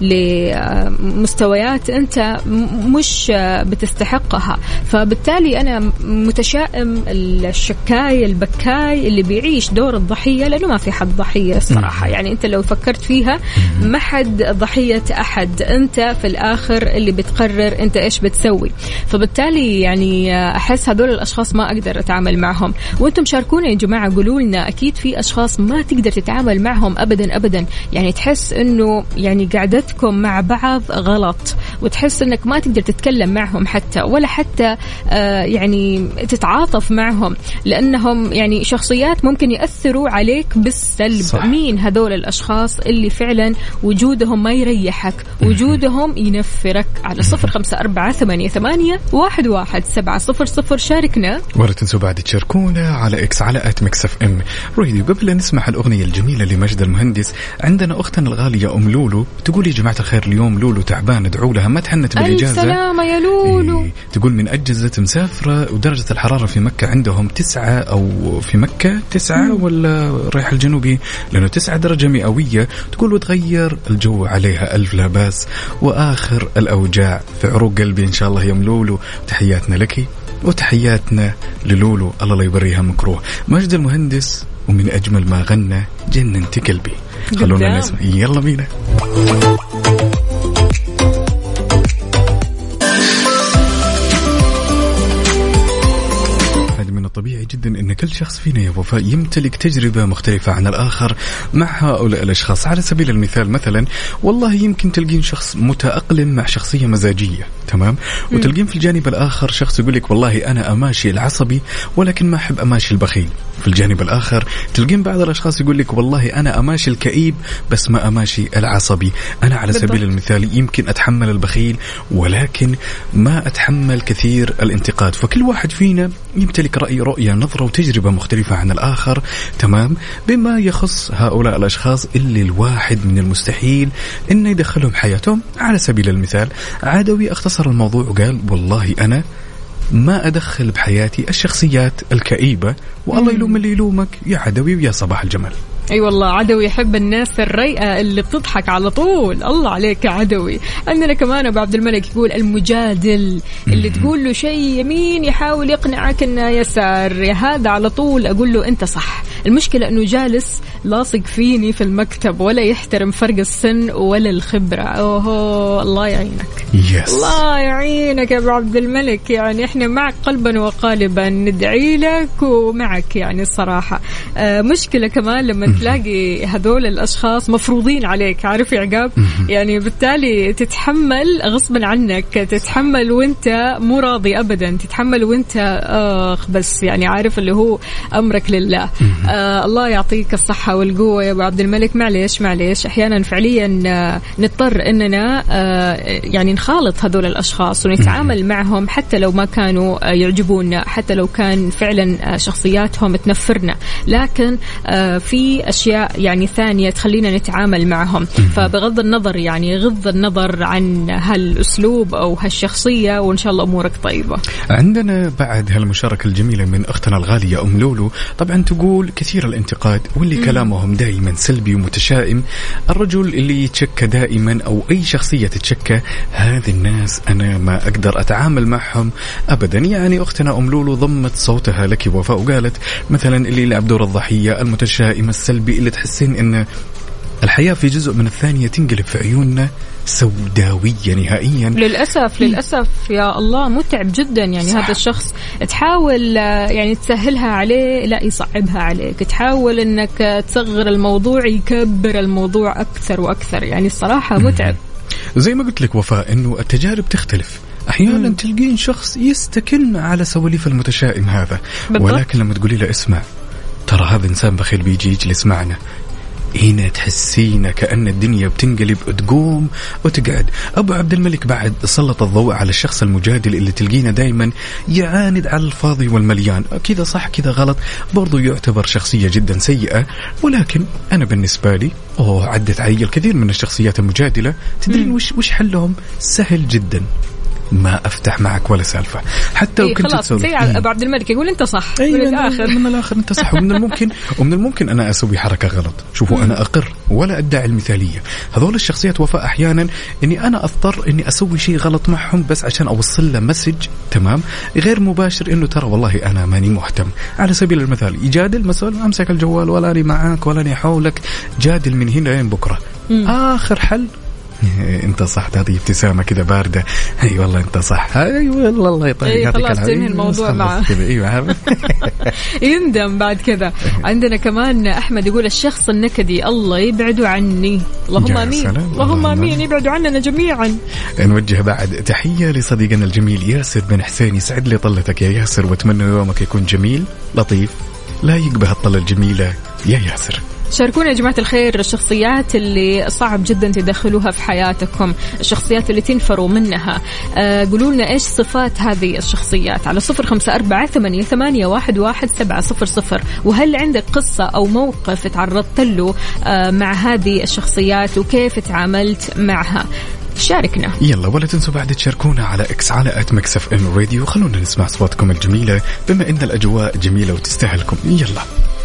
لمستويات أنت مش بتستحقها. فبالتالي أنا متشائم الشكاي البكاي اللي بيعيش دور الضحية، لأنه ما في حد ضحية الصراحة. يعني أنت لو فكرت فيها ما حد ضحية أحد، أنت في الآخر اللي بتقرر أنت إيش بتسوي. فبالتالي يعني أحس هذول الأشخاص ما أقدر أتعامل معهم. وأنتم شاركونا يا جماعة، قولوا لنا أكيد في أشخاص ما تقدر تتعامل معهم أبدا أبدا، يعني تحس إنه يعني قعدتكم مع بعض غلط، وتحس إنك ما تقدر تتكلم معهم حتى ولا حتى يعني تتعاطف معهم، لأنهم يعني شخصيات ممكن يأثروا عليك بالسلب. صح. مين هذول الأشخاص اللي فعلا وجودهم ما يريحك، وجودهم ينفرك؟ على 0548811700 شاركنا، ولا تنسوا بعد تشاركونا على إكس على @mixfm راديو. قبل أن نسمع الأغنية الجميلة لمجد المهندس، عندنا أختنا الغالية أم لولو تقول يا جماعة الخير اليوم لولو تعبان، ادعوا لها ما تحنت بالإجازة. السلامة يا لولو. تقول من أجازة مسافرة، ودرجة الحرارة في مكة عندهم 9 أو في مكة 9 ولا رايح الجنوبي لأنه 9 درجة مئوية. تقول وتغير الجو عليها، ألف لا باس، وآخر الأوجاع في عروق قلبي إن شاء الله يا أم لولو. تحياتنا لك وتحياتنا للولو، الله لا يبريها مكروه. مجد المهندس ومن أجمل ما غنى جننت قلبي. خلونا نسمع، يلا بينا. طبيعي جدا ان كل شخص فينا يا وفاء يمتلك تجربة مختلفة عن الآخر مع هؤلاء الأشخاص. على سبيل المثال مثلا والله يمكن تلقين شخص متأقلم مع شخصية مزاجية تمام، وتلقين في الجانب الآخر شخص يقولك والله أنا أماشي العصبي ولكن ما أحب أماشي البخيل. في الجانب الآخر تلقين بعض الأشخاص يقولك والله أنا أماشي الكئيب بس ما أماشي العصبي. أنا على سبيل المثال يمكن أتحمل البخيل ولكن ما أتحمل كثير الانتقاد. فكل واحد فينا يمتلك رؤية نظرة وتجربة مختلفة عن الآخر تمام، بما يخص هؤلاء الأشخاص اللي الواحد من المستحيل إنه يدخلهم حياتهم. على سبيل المثال عدوي اختصر الموضوع وقال والله أنا ما أدخل بحياتي الشخصيات الكئيبة، والله يلوم اللي يلومك يا عدوي ويا صباح الجمال. اي والله عدوي يحب الناس الريئة اللي بتضحك على طول. الله عليك يا عدوي. عندنا كمان ابو عبد الملك يقول المجادل اللي تقول له شيء يمين يحاول يقنعك انه يسار، يا هذا على طول اقول له انت صح. المشكلة انه جالس لاصق فيني في المكتب ولا يحترم فرق السن ولا الخبرة. اوه الله يعينك. الله يعينك يا ابو عبد الملك. يعني احنا معك قلبا وقالبا، ندعي لك ومعك يعني الصراحة. مشكلة كمان لما تلاقي هذول الاشخاص مفروضين عليك، عارف يا عقاب؟ يعني بالتالي تتحمل غصبا عنك، تتحمل وانت مو راضي ابدا، تتحمل وانت بس يعني عارف اللي هو امرك لله. الله يعطيك الصحة والقوة يا ابو عبد الملك. معليش احيانا فعليا نضطر اننا يعني نخالط هذول الاشخاص ونتعامل معهم حتى لو ما كانوا يعجبونا، حتى لو كان فعلا شخصياتهم تنفرنا، لكن في اشياء يعني ثانية تخلينا نتعامل معهم. فبغض النظر يعني غض النظر عن هالاسلوب او هالشخصية، وان شاء الله امورك طيبة. عندنا بعد هالمشاركة الجميلة من اختنا الغالية ام لولو. طبعا تقول كثير الانتقاد واللي كلامهم دائما سلبي ومتشائم، الرجل اللي يتشكى دائما او اي شخصية تتشكى، هذه الناس انا ما اقدر اتعامل معهم ابدا. يعني اختنا ام لولو ضمت صوتها لك وفاء وقالت مثلا اللي يلعب دور الضحية، المتشائم، السلبي، اللي تحسين ان الحياة في جزء من الثانية تنقلب في عيوننا سوداوية نهائيا. للأسف يا الله متعب جدا. يعني صح. هذا الشخص تحاول يعني تسهلها عليه، لا يصعبها عليك، تحاول انك تصغر الموضوع يكبر الموضوع أكثر وأكثر. يعني الصراحة متعب. زي ما قلت لك وفاء انه التجارب تختلف. احيانا تلقين شخص يستكن على سواليف المتشائم هذا بالضبط. ولكن لما تقولي له اسمع ترى هذا انسان بخيل بيجي يجلس معنا، هنا تحسين كأن الدنيا بتنقلب وتقوم وتقعد. أبو عبد الملك بعد سلط الضوء على الشخص المجادل اللي تلقينا دايما يعاند على الفاضي والمليان، كذا صح كذا غلط، برضو يعتبر شخصية جدا سيئة. ولكن أنا بالنسبة لي عدت علي الكثير من الشخصيات المجادلة. تدرين وش حلهم؟ سهل جدا، ما أفتح معك ولا سالفة حتى لو كنت تسولف. أبو عبد الملك يقول أنت صح. من الآخر أنت صح. ومن الممكن أنا أسوي حركة غلط. شوفوا أنا أقر ولا أدعي المثالية. هذول الشخصيات وفاء أحيانا إني أنا أضطر إني أسوي شيء غلط معهم بس عشان أوصل له مسج تمام غير مباشر إنه ترى والله أنا ماني مهتم. على سبيل المثال يجادل مثلا، أمسك الجوال ولا أنا معاك ولا أنا حولك، جادل من هنا لين بكرة. آخر حل انت صح، هذه ابتسامه كذا بارده، اي والله انت صح، اي والله الله يطيب. خلاص تنهي الموضوع معه. ايوه يندم بعد كذا. عندنا كمان احمد يقول الشخص النكدي الله يبعده عني. اللهم امين، اللهم امين، يبعدوا عننا جميعا. نوجه بعد تحيه لصديقنا الجميل ياسر بن حسين. يسعد لي طلتك يا ياسر، واتمنى يومك يكون جميل لطيف لا يقبه الطله الجميله يا ياسر. شاركونا يا جماعة الخير الشخصيات اللي صعب جدا تدخلوها في حياتكم، الشخصيات اللي تنفروا منها. قولوا لنا إيش صفات هذه الشخصيات على 0548811700. وهل عندك قصة أو موقف تعرضت له مع هذه الشخصيات وكيف تعاملت معها؟ شاركنا. يلا ولا تنسوا بعد تشاركونا على إكس على @mixfmradio. خلونا نسمع أصواتكم الجميلة بما إن الأجواء جميلة وتستاهلكم. يلا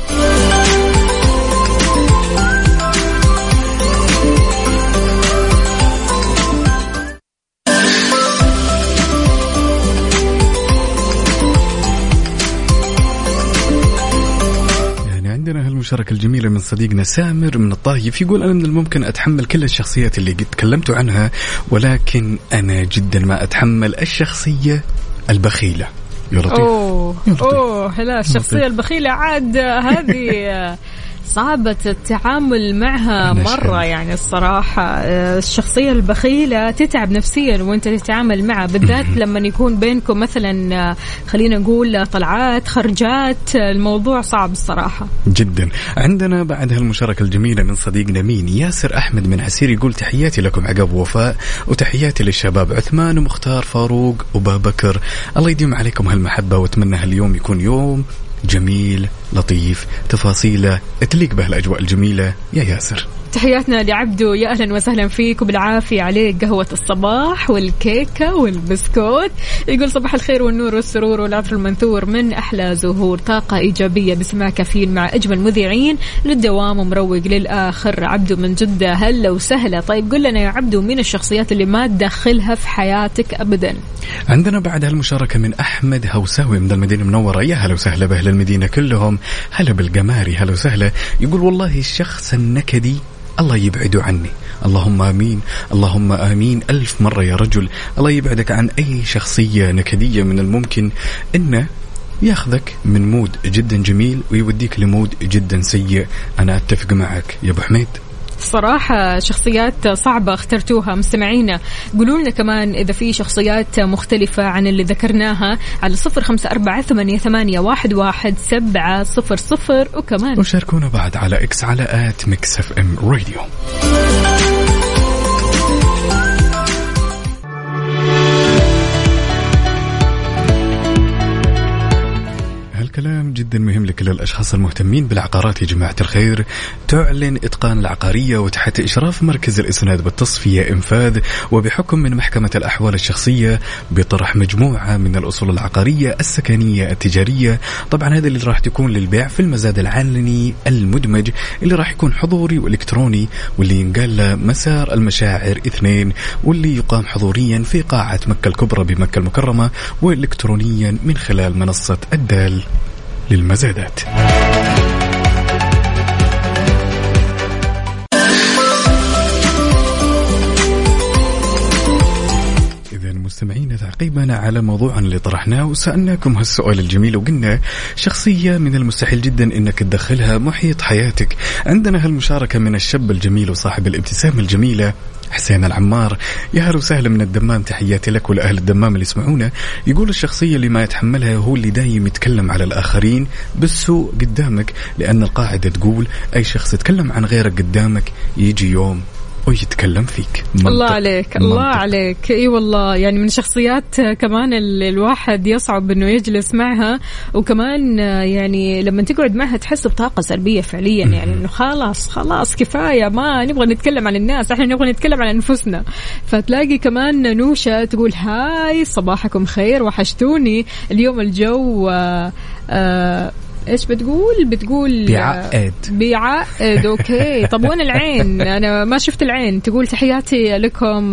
المشاركة الجميلة من صديقنا سامر من الطايف. يقول أنا من الممكن أتحمل كل الشخصيات اللي قد تكلمتوا عنها، ولكن أنا جدا ما أتحمل الشخصية البخيلة. يا لطيف. هلا الشخصية البخيلة عاد هذه صعبة التعامل معها مرة. يعني الصراحة الشخصية البخيلة تتعب نفسيا وانت تتعامل معها، بالذات لما يكون بينكم مثلا خلينا نقول طلعات خرجات، الموضوع صعب الصراحة جدا. عندنا بعد هالمشاركة الجميلة من صديقنا مين ياسر أحمد من عسير. يقول تحياتي لكم عقاب وفاء، وتحياتي للشباب عثمان ومختار فاروق وبابكر. الله يديم عليكم هالمحبة، واتمنى هاليوم يكون يوم جميل لطيف، تفاصيله تليق به الأجواء الجميلة. يا ياسر تحياتنا لعبدو، يا أهلا وسهلا فيك وبالعافية عليك قهوة الصباح والكيكة والبسكوت. يقول صباح الخير والنور والسرور والعطر المنثور من أحلى زهور، طاقة إيجابية بسماع كافيين مع أجمل مذيعين للدوام ومروق للآخر. عبدو من جدة، هلا وسهلا. طيب قل لنا يا عبدو، مين الشخصيات اللي ما تدخلها في حياتك أبدا؟ عندنا بعد هالمشاركة من أحمد هوساوي من المدينة المنورة، يا هلا وسهلا بأهل المدينة كلهم. هلا بالقماري، هلا وسهلا. يقول والله الشخص النكدي الله يبعده عني، اللهم آمين اللهم آمين 1000 مرة يا رجل. الله يبعدك عن أي شخصية نكدية من الممكن إنه ياخذك من مود جدا جميل ويوديك لمود جدا سيء. أنا أتفق معك يا أبو حميد. صراحة شخصيات صعبة اخترتوها. مستمعينا قولوا لنا كمان إذا في شخصيات مختلفة عن اللي ذكرناها على 0548811700 وكمان وشاركونا بعد على إكس على @mixfmradio. الكلام جدا مهم لكل الأشخاص المهتمين بالعقارات يا جماعة الخير. تعلن إتقان العقارية وتحت إشراف مركز الإسناد بالتصفية إنفاذ وبحكم من محكمة الأحوال الشخصية بطرح مجموعة من الأصول العقارية السكنية التجارية. طبعا هذا اللي راح تكون للبيع في المزاد العلني المدمج اللي راح يكون حضوري والإلكتروني، واللي ينقال له مسار المشاعر 2، واللي يقام حضوريا في قاعة مكة الكبرى بمكة المكرمة وإلكترونيا من خلال منصة الدال للمزادات. إذا مستمعين، تعقيبا على موضوعنا اللي طرحناه وسألناكم هالسؤال الجميل وقلنا شخصية من المستحيل جدا إنك تدخلها محيط حياتك. عندنا هالمشاركة من الشاب الجميل وصاحب الابتسامة الجميلة حسين العمار، يا هلا وسهلا من الدمام. تحياتي لك ولأهل الدمام اللي يسمعونا. يقول الشخصية اللي ما يتحملها هو اللي دايم يتكلم على الآخرين بالسوء قدامك، لأن القاعدة تقول أي شخص يتكلم عن غيرك قدامك يجي يوم ويتكلم فيك. الله عليك الله عليك. اي والله، يعني من شخصيات كمان الواحد يصعب انه يجلس معها، وكمان يعني لما تقعد معها تحس بطاقة سلبية فعليا، يعني انه خلاص كفاية، ما نبغى نتكلم عن الناس، احنا نبغى نتكلم عن انفسنا. فتلاقي كمان نوشة تقول هاي صباحكم خير وحشتوني اليوم الجو ايش بتقول بيعقد اوكي. طب وين العين؟ انا ما شفت العين. تقول تحياتي لكم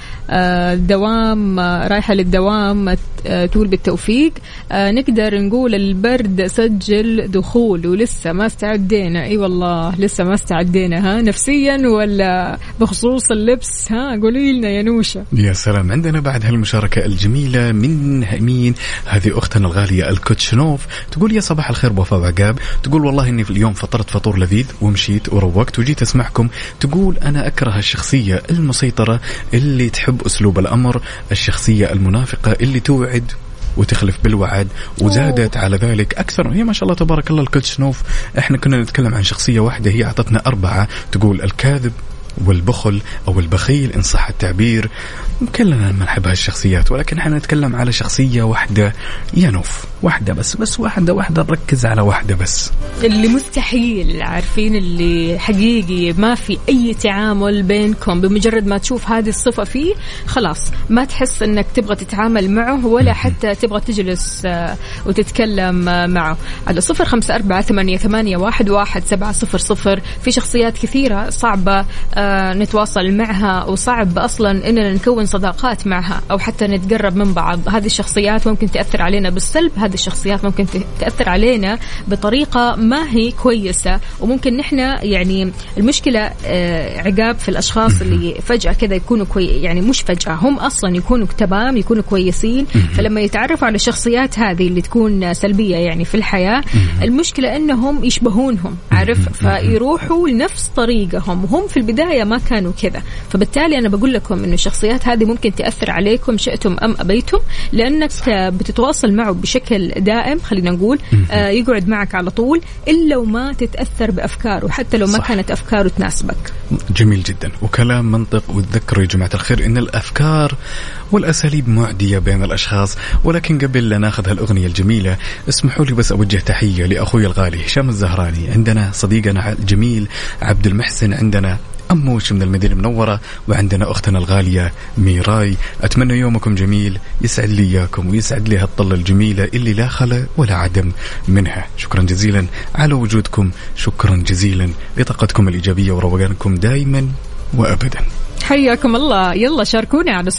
الدوام، رايحة للدوام، تقول بالتوفيق. نقدر نقول البرد سجل دخول ولسه ما استعدينا. اي والله لسه ما استعدينا، ها نفسيا ولا بخصوص اللبس؟ ها قولي لنا يا نوشة. يا سلام. عندنا بعد هالمشاركة الجميلة من مين؟ هذه أختنا الغالية الكوتشنوف. تقول يا صباح الخير بوفاء وعقاب. تقول والله إني في اليوم فطرت فطور لذيذ ومشيت وروقت وجيت أسمعكم. تقول أنا أكره الشخصية المسيطرة اللي تحب أسلوب الأمر، الشخصية المنافقة اللي توعد وتخلف بالوعد. وزادت على ذلك أكثر. هي ما شاء الله تبارك الله الكوتشنوف. إحنا كنا نتكلم عن شخصية واحدة، هي أعطتنا 4. تقول الكاذب والبخل أو البخيل إن صح التعبير. كلنا ما نحب هالشخصيات، ولكن احنا نتكلم على شخصية واحدة يا نوف، واحدة بس واحدة نركز على واحدة بس. اللي مستحيل، عارفين اللي حقيقي ما في أي تعامل بينكم، بمجرد ما تشوف هذه الصفة فيه خلاص ما تحس أنك تبغى تتعامل معه ولا حتى تبغى تجلس وتتكلم معه. على 0548811700. في شخصيات كثيرة صعبة نتواصل معها، وصعب أصلا إننا نكون صداقات معها أو حتى نتقرب من بعض. هذه الشخصيات ممكن تأثر علينا بالسلب، هذه الشخصيات ممكن تأثر علينا بطريقة ما هي كويسة. وممكن نحنا يعني المشكلة عقاب في الأشخاص اللي فجأة كذا يكونوا يعني مش فجأة، هم أصلا يكونوا تمام، يكونوا كويسين. فلما يتعرفوا على الشخصيات هذه اللي تكون سلبية يعني في الحياة، المشكلة إنهم يشبهونهم، عارف، فيروحوا لنفس طريقهم وهم في البداية ما كانوا كذا. فبالتالي أنا بقول لكم إنه الشخصيات هذه ممكن تأثر عليكم شئتم أم أبيتم، لأنك بتتواصل معه بشكل بشكل دائم خلينا نقول يقعد معك على طول إلا وما تتأثر بأفكاره حتى لو ما صح. كانت أفكاره تناسبك. جميل جدا وكلام منطق. وتذكروا يا جماعة الخير إن الأفكار والأساليب معدية بين الأشخاص. ولكن قبل لا ناخذ هالأغنية الجميلة اسمحوا لي بس أوجه تحية لأخوي الغالي هشام الزهراني، عندنا صديقنا الجميل عبد المحسن، عندنا أموش من المدينة المنورة، وعندنا أختنا الغالية ميراي. أتمنى يومكم جميل، يسعد لي إياكم ويسعد لي هالطلة الجميلة اللي لا خلا ولا عدم منها. شكرا جزيلا على وجودكم، شكرا جزيلا لطاقتكم الإيجابية وروقانكم دائما وأبدا. حياكم الله. يلا شاركونا على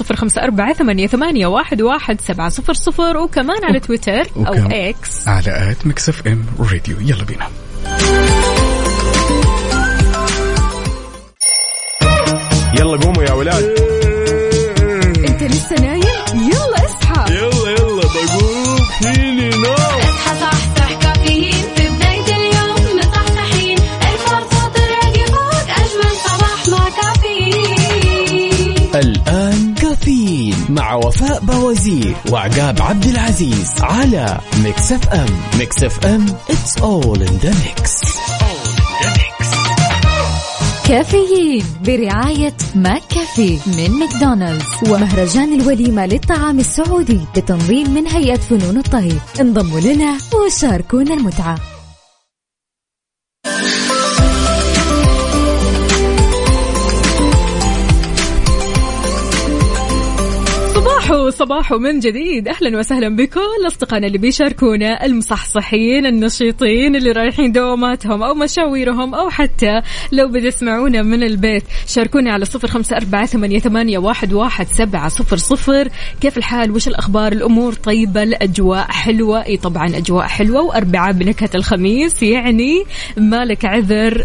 0548811700 وكمان على تويتر أو إكس على @mixfm راديو. يلا بينا. يلا قوموا يا ولاد. أنت لسه نايم؟ يلا اصحى. يلا بقوم فيني نوم. اصحى صحصح كافيين في بداية اليوم مصحصحين الفرصة تراقي فوق أجمل صباح مع كافيين. الآن كافيين مع وفاء بوازير وعقاب عبد العزيز على ميكس اف ام. ميكس اف ام it's all in the mix. كافيين برعاية ماك كافي من ماكدونالدز ومهرجان الوليمة للطعام السعودي بتنظيم من هيئة فنون الطهي. انضموا لنا وشاركونا المتعة. صباح من جديد. أهلا وسهلا بكل أصدقائنا اللي بيشاركونا، المصحصحين النشيطين اللي رايحين دواماتهم أو مشاويرهم أو حتى لو بتسمعونا من البيت. شاركونا على 0548811700. كيف الحال؟ وش الأخبار؟ الأمور طيبة؟ الأجواء حلوة؟ إيه طبعا أجواء حلوة، وأربعاء بنكهة الخميس، يعني مالك عذر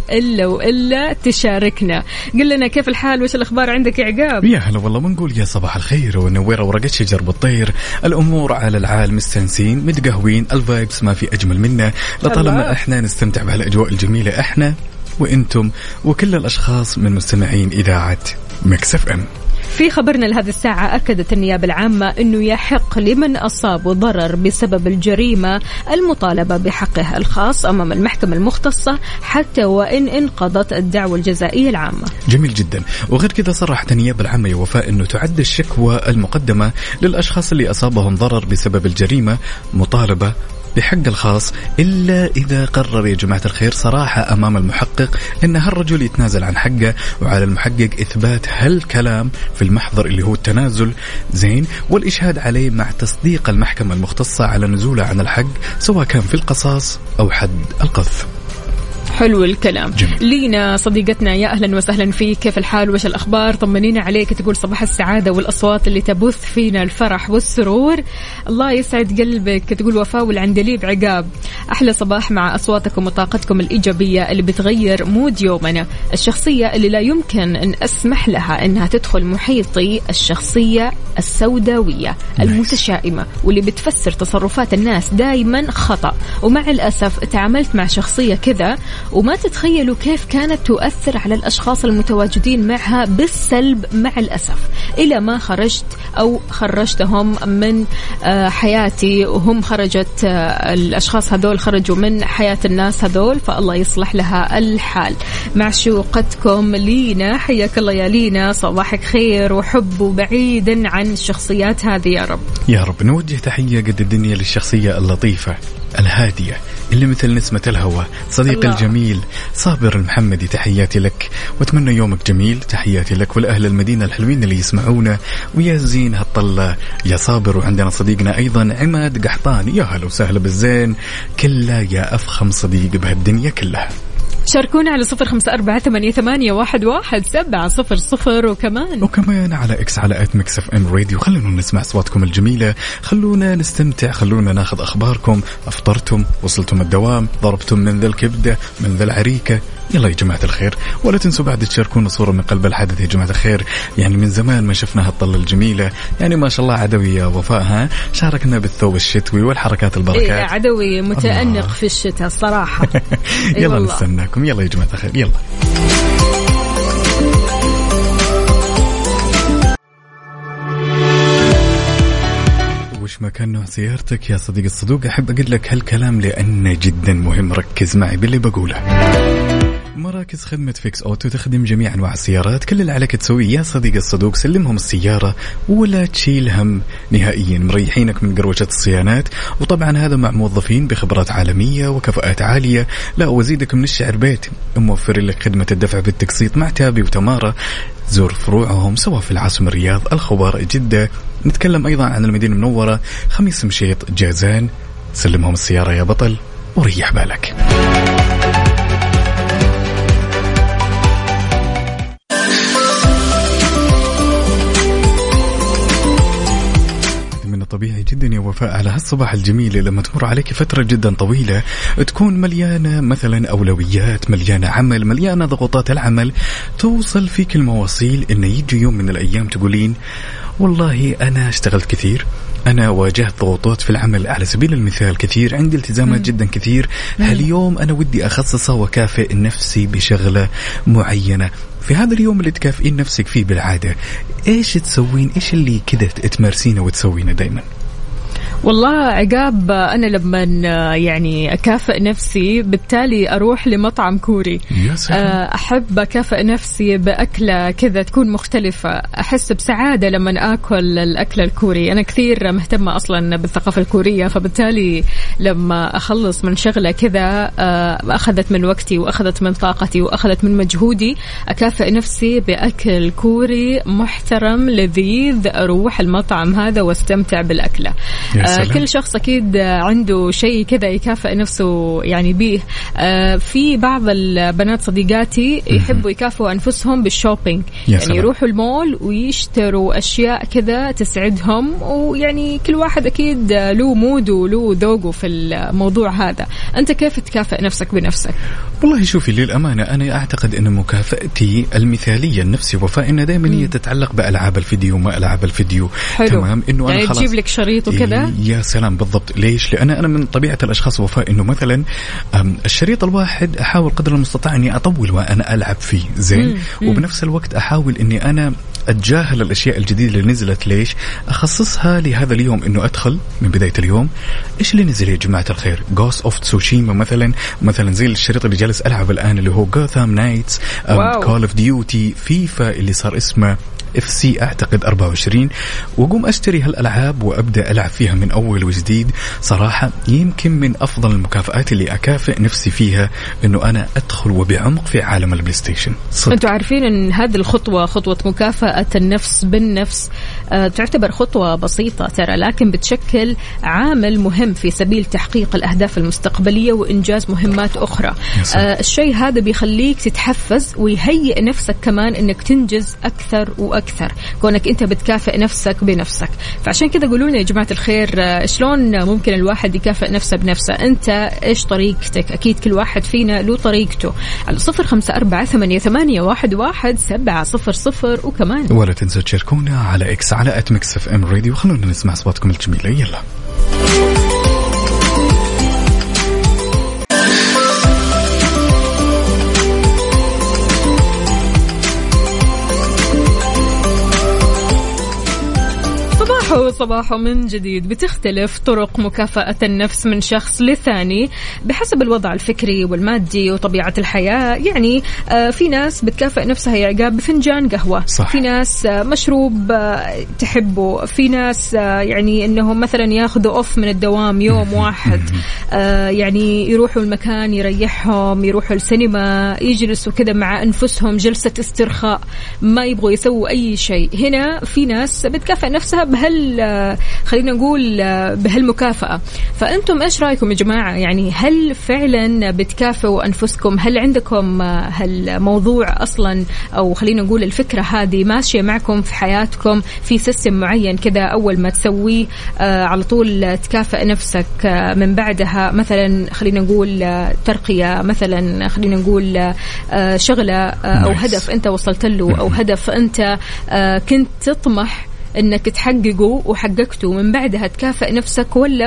إلا تشاركنا. قل لنا كيف الحال؟ وش الأخبار عندك يا عقاب؟ يا هلا والله، بنقول يا صباح الخير ونوير ورقة شجر بالطير. الأمور على العال مستنسين متقهوين، الفايبس ما في أجمل منه. لطالما إحنا نستمتع بهالأجواء الجميلة، إحنا وإنتم وكل الأشخاص من مستمعين إذاعة ميكس اف ام. في خبرنا لهذه الساعة، أكدت النيابة العامة أنه يحق لمن أصاب ضرر بسبب الجريمة المطالبة بحقه الخاص أمام المحكمة المختصة حتى وإن انقضت الدعوة الجزائية العامة. جميل جدا. وغير كذا صرحت النيابة العامة يا وفاء أنه تعد الشكوى المقدمة للأشخاص اللي أصابهم ضرر بسبب الجريمة مطالبة بحق الخاص إلا إذا قرر يا جماعة الخير صراحة أمام المحقق أن هالرجل يتنازل عن حقه، وعلى المحقق إثبات هالكلام في المحضر اللي هو التنازل زين، والإشهاد عليه مع تصديق المحكمة المختصة على نزوله عن الحق سواء كان في القصاص أو حد القذف. حلو الكلام. جميل. لينا صديقتنا، يا أهلا وسهلا فيك، كيف الحال؟ وش الأخبار؟ طمنينا عليك. تقول صباح السعادة والأصوات اللي تبث فينا الفرح والسرور. الله يسعد قلبك. تقول وفاء والعندليب عقاب، أحلى صباح مع أصواتكم وطاقتكم الإيجابية اللي بتغير مود يومنا. الشخصية اللي لا يمكن أن أسمح لها أنها تدخل محيطي، الشخصية السوداوية المتشائمة واللي بتفسر تصرفات الناس دايما خطأ. ومع الأسف تعاملت مع شخصية كذا وما تتخيلوا كيف كانت تؤثر على الأشخاص المتواجدين معها بالسلب مع الأسف، إلى ما خرجت أو خرجتهم من حياتي، وهم خرجت الأشخاص هذول خرجوا من حياة الناس هذول، فالله يصلح لها الحال. معشوقتكم لينا، حياك الله يا لينا، صباحك خير وحب وبعيدا عن الشخصيات هذه يا رب. يا رب. نوجه تحية قد الدنيا للشخصية اللطيفة الهادية اللي مثل نسمة الهواء، صديق الجميل صابر المحمدي، تحياتي لك واتمنى يومك جميل. تحياتي لك ولأهل المدينة الحلوين اللي يسمعونا، ويا زين هالطلة يا صابر. وعندنا صديقنا أيضا عماد قحطان، يا هلا وسهلا بالزين كله، يا أفخم صديق بهالدنيا كلها. شاركونا على 0548811700 وكمان على إكس على @mixfm راديو. خلونا نسمع أصواتكم الجميلة، خلونا نستمتع، خلونا ناخذ أخباركم. أفطرتم؟ وصلتم الدوام؟ ضربتم من ذا الكبدة؟ من ذا العريكة؟ يلا يا جماعة الخير، ولا تنسوا بعد تشاركونا صورة من قلب الحدث يا جماعة الخير. يعني من زمان ما شفنا هالطلة الجميلة، يعني ما شاء الله عدوي يا وفاء، ها شاركنا بالثوب الشتوي والحركات البركات. إيه عدوي متأنق في الشتاء صراحة. يلا نستناكم، يلا يا جماعة الخير يلا. وش ما كان نوع سيارتك يا صديق الصدوق، أحب أقول لك هالكلام لأنه جدا مهم. ركز معي باللي بقوله. مراكز خدمة فيكس أوتو تخدم جميع أنواع السيارات. كل اللي عليك تسويه يا صديق الصدوق سلمهم السيارة ولا تشيل هم نهائيا، مريحينك من قروشة الصيانات، وطبعا هذا مع موظفين بخبرات عالمية وكفاءات عالية. لا وزيدك من الشعر بيت، موفر لك خدمة الدفع بالتقسيط مع تابي وتمارة. زور فروعهم سواء في العاصمة الرياض، الخبر، جدة. نتكلم أيضا عن المدينة المنورة، خميس مشيط، جازان. سلمهم السيارة يا بطل وريح بالك. طبيعي جدا يا وفاء على هالصباح الجميل لما تمر عليك فترة جدا طويلة تكون مليانة مثلا أولويات، مليانة عمل، مليانة ضغوطات العمل، توصل فيك المواصيل إن يجي يوم من الأيام تقولين والله أنا اشتغلت كثير، أنا واجهت ضغوطات في العمل على سبيل المثال كثير، عندي التزامات جدا كثير، هاليوم أنا ودي أخصصه وكافئ نفسي بشغلة معينة. في هذا اليوم اللي تكافئين نفسك فيه بالعادة إيش تسوين؟ إيش اللي كده تمارسينه وتسوينه دايما؟ والله عقاب أنا لما يعني أكافئ نفسي بالتالي أروح لمطعم كوري. أحب أكافئ نفسي بأكلة كذا تكون مختلفة، أحس بسعادة لما أكل الأكل الكوري. أنا كثير مهتمة أصلا بالثقافة الكورية، فبالتالي لما أخلص من شغلة كذا أخذت من وقتي وأخذت من طاقتي وأخذت من مجهودي، أكافئ نفسي بأكل كوري محترم لذيذ، أروح المطعم هذا واستمتع بالأكلة. كل شخص أكيد عنده شيء كذا يكافئ نفسه يعني بيه. في بعض البنات صديقاتي يحبوا يكافئوا أنفسهم بالشوبينج، يعني يروحوا المول ويشتروا أشياء كذا تسعدهم، ويعني كل واحد أكيد له موده وله ذوقه في الموضوع هذا. أنت كيف تكافئ نفسك بنفسك؟ والله شوفي للأمانة أنا أعتقد أن مكافأتي المثالية لنفسي وفاء إنها دائما هي تتعلق بألعاب الفيديو، ما ألعاب الفيديو. حلو. تمام، إنه يعني أنا خلاص تجيب لك شريط وكذا. يا سلام بالضبط. ليش؟ لأن أنا من طبيعة الأشخاص وفاء إنه مثلا الشريط الواحد أحاول قدر المستطاع إني أطول وأنا ألعب فيه زين، وبنفس الوقت أحاول إني أنا أتجاهل الأشياء الجديدة اللي نزلت. ليش؟ أخصصها لهذا اليوم، إنه أدخل من بداية اليوم إيش اللي نزل يا جماعة الخير. Ghost of Tsushima مثلا زي الشريط اللي جالس ألعب الآن اللي هو Gotham Knights، Call of Duty، فيفا اللي صار اسمه FC أعتقد 24، وقوم أشتري هالألعاب وأبدأ ألعب فيها من أول وجديد. صراحة يمكن من أفضل المكافآت اللي أكافئ نفسي فيها إنه أنا أدخل وبعمق في عالم البلاي ستيشن. أنتوا عارفين إن هذه الخطوة، خطوة مكافأة النفس بالنفس، تعتبر خطوة بسيطة ترى، لكن بتشكل عامل مهم في سبيل تحقيق الأهداف المستقبلية وإنجاز مهمات أخرى. الشيء هذا بيخليك تتحفز ويهيئ نفسك كمان إنك تنجز أكثر وأكثر، كونك أنت بتكافئ نفسك بنفسك. فعشان كذا قولوا لنا يا جماعة الخير شلون ممكن الواحد يكافئ نفسه بنفسه؟ أنت إيش طريقتك؟ أكيد كل واحد فينا له طريقته. على 0548811700 وكمان ولا تنسوا تشاركونا على إكس على @mixfm radio، وخلونا نسمع أصواتكم الجميلة. يلا صباح من جديد. بتختلف طرق مكافأة النفس من شخص لثاني بحسب الوضع الفكري والمادي وطبيعة الحياة. يعني في ناس بتكافئ نفسها يا عقاب بفنجان قهوة، صح. في ناس مشروب تحبه، في ناس يعني انهم مثلا ياخذوا اوف من الدوام يوم واحد، يعني يروحوا المكان يريحهم، يروحوا السينما، يجلسوا كذا مع أنفسهم جلسة استرخاء، ما يبغوا يسووا أي شيء. هنا في ناس بتكافئ نفسها خلينا نقول بهالمكافأة. فأنتم إيش رأيكم يا جماعة؟ يعني هل فعلا بتكافئوا أنفسكم؟ هل عندكم هالموضوع أصلا، أو خلينا نقول الفكرة هذه ماشية معكم في حياتكم في سيستم معين كذا، أول ما تسويه على طول تكافئ نفسك، من بعدها مثلا خلينا نقول ترقية، مثلا خلينا نقول شغلة أو هدف أنت وصلت له، أو هدف أنت كنت تطمح انك تحققه وحققته، من بعدها تكافئ نفسك؟ ولا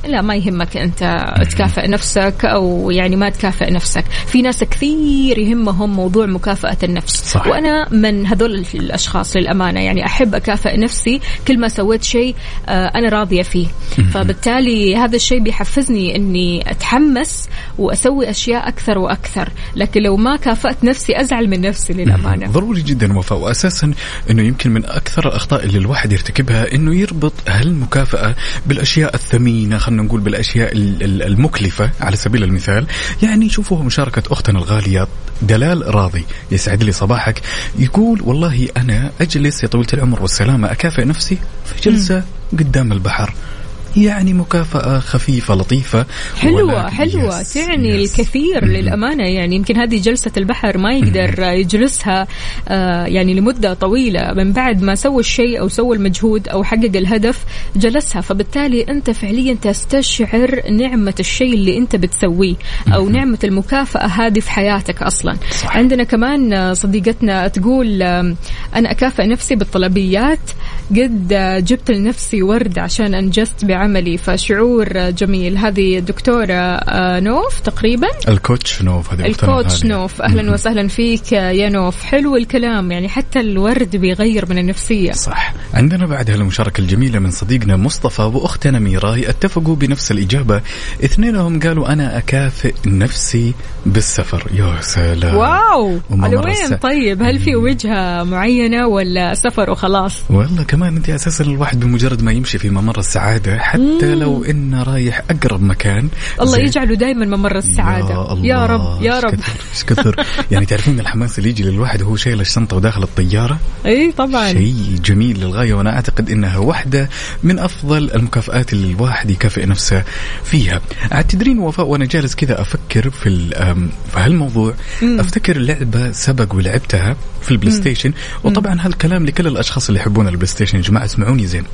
لا ما يهمك أنت تكافئ نفسك أو يعني ما تكافئ نفسك. في ناس كثير يهمهم موضوع مكافأة النفس صح. وأنا من هذول الأشخاص للأمانة، يعني أحب أكافئ نفسي كل ما سويت شيء أنا راضية فيه، فبالتالي هذا الشيء بيحفزني أني أتحمس وأسوي أشياء أكثر وأكثر. لكن لو ما كافأت نفسي أزعل من نفسي للأمانة. ضروري جدا وفاء. وأساسا أنه يمكن من أكثر الأخطاء اللي الواحد يرتكبها أنه يربط هالمكافأة بالأشياء الثمينة، خلنا نقول بالأشياء المكلفة. على سبيل المثال يعني شوفوا مشاركة أختنا الغالية دلال راضي، يسعد لي صباحك، يقول والله أنا أجلس يا طويلة العمر والسلامة أكافئ نفسي في جلسة قدام البحر. يعني مكافأة خفيفة لطيفة حلوة تعني الكثير للأمانة. يعني يمكن هذه جلسة البحر ما يقدر يجلسها يعني لمدة طويلة من بعد ما سوى الشيء أو سوى المجهود أو حقق الهدف جلسها، فبالتالي أنت فعليا تستشعر نعمة الشيء اللي أنت بتسويه أو نعمة المكافأة هذه في حياتك أصلا. صح. عندنا كمان صديقتنا تقول أنا أكافئ نفسي بالطلبيات، قد جبت لنفسي ورد عشان أنجزت عملي، فشعور جميل. هذه الدكتورة نوف تقريبا، الكوتش نوف. هذه الكوتش نوف، أهلا وسهلا فيك يا نوف. حلو الكلام، يعني حتى الورد بيغير من النفسية. صح. عندنا بعد هالمشاركة الجميلة من صديقنا مصطفى وأختنا ميراي، اتفقوا بنفس الإجابة، اثنينهم قالوا أنا أكافئ نفسي بالسفر. يا سلام، واو، على وين؟ طيب هل في وجهة معينة ولا سفر وخلاص؟ والله كمان أنت أساسا الواحد بمجرد ما يمشي في ممر السعادة حتى لو إنه رايح أقرب مكان، الله يجعله دايما ممر السعادة. يا رب يا رب. كثر يعني تعرفين الحماس اللي يجي للواحد وهو شايل الشنطة وداخل الطيارة. أي طبعا شيء جميل للغاية، وأنا أعتقد إنها واحدة من أفضل المكافآت اللي الواحد يكافئ نفسه فيها. تدرين وفاء، وأنا جالس كذا أفكر في هالموضوع، أفتكر لعبة سبق ولعبتها في البلاي ستيشن. وطبعا هالكلام لكل الأشخاص اللي يحبون البلاي ستيشن يا جماعة اسمعوني زين.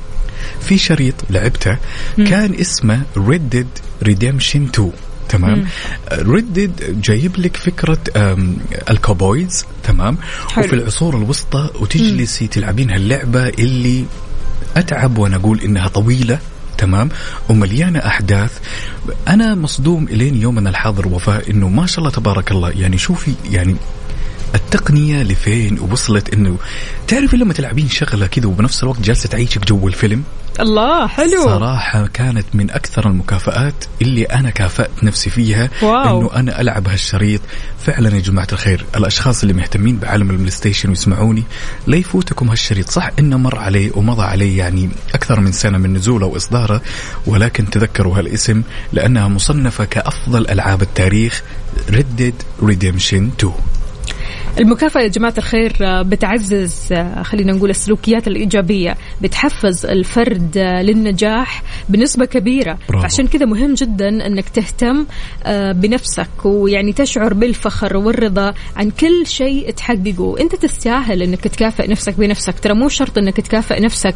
في شريط لعبته كان اسمه Red Dead Redemption 2. تمام. Red Dead جايب لك فكرة الكوبويز. تمام. حلو. وفي العصور الوسطى وتجلسي تلعبين هاللعبة اللي أتعب وأنا أقول إنها طويلة. تمام. ومليانة أحداث. أنا مصدوم إلين يومنا الحاضر وفاء إنه ما شاء الله تبارك الله، يعني شوفي يعني التقنية لفين وصلت، إنه تعرفي لما تلعبين شغلة كذا وبنفس الوقت جالسة تعيشك جو الفيلم. الله حلو. صراحة كانت من أكثر المكافآت اللي أنا كافأت نفسي فيها. واو. إنه أنا ألعب هالشريط. فعلا يا جماعة الخير، الأشخاص اللي مهتمين بعالم البلاي ستيشن ويسمعوني لا يفوتكم هالشريط. صح إنه مر عليه ومضى عليه يعني أكثر من سنة من نزوله وإصداره، ولكن تذكروا هالاسم لأنها مصنفة كأفضل ألعاب التاريخ، Red Dead Redemption 2. المكافأة يا جماعة الخير بتعزز خلينا نقول السلوكيات الإيجابية، بتحفز الفرد للنجاح بنسبة كبيرة. عشان كذا مهم جدا أنك تهتم بنفسك، ويعني تشعر بالفخر والرضا عن كل شيء تحققه. أنت تستاهل أنك تكافئ نفسك بنفسك. ترى مو شرط أنك تكافئ نفسك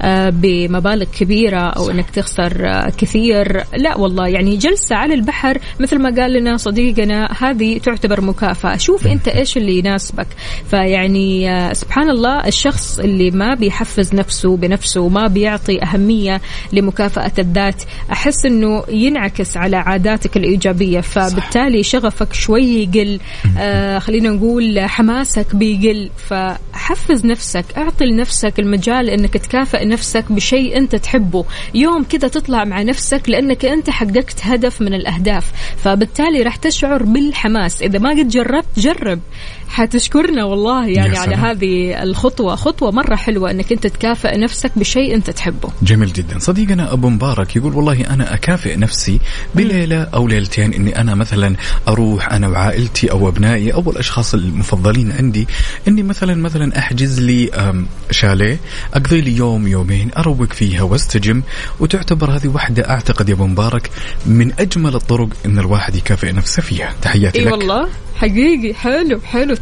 بمبالغ كبيرة أو أنك تخسر كثير، لا والله. يعني جلسة على البحر مثل ما قال لنا صديقنا هذه تعتبر مكافأة. شوف أنت إيش اللي يناسبك. فيعني سبحان الله، الشخص اللي ما بيحفز نفسه بنفسه وما بيعطي أهمية لمكافأة الذات، أحس أنه ينعكس على عاداتك الإيجابية، فبالتالي شغفك شوي يقل، خلينا نقول حماسك بيقل. فحفز نفسك، أعطي لنفسك المجال أنك تكافئ نفسك بشيء أنت تحبه. يوم كذا تطلع مع نفسك لأنك أنت حققت هدف من الأهداف، فبالتالي راح تشعر بالحماس. إذا ما قد جربت، جرب، حتشكرنا والله يعني على هذه الخطوة. خطوة مرة حلوة أنك أنت تكافئ نفسك بشيء أنت تحبه. جميل جدا. صديقنا أبو مبارك يقول والله أنا أكافئ نفسي بليلة أو ليلتين، إني أنا مثلا أروح أنا وعائلتي أو أبنائي أو الأشخاص المفضلين عندي، إني مثلا أحجز لي شاليه أقضي لي يوم يومين أروق فيها واستجم. وتعتبر هذه واحدة أعتقد يا أبو مبارك من أجمل الطرق إن الواحد يكافئ نفسه فيها. تحياتي لك. والله حقيقي حلو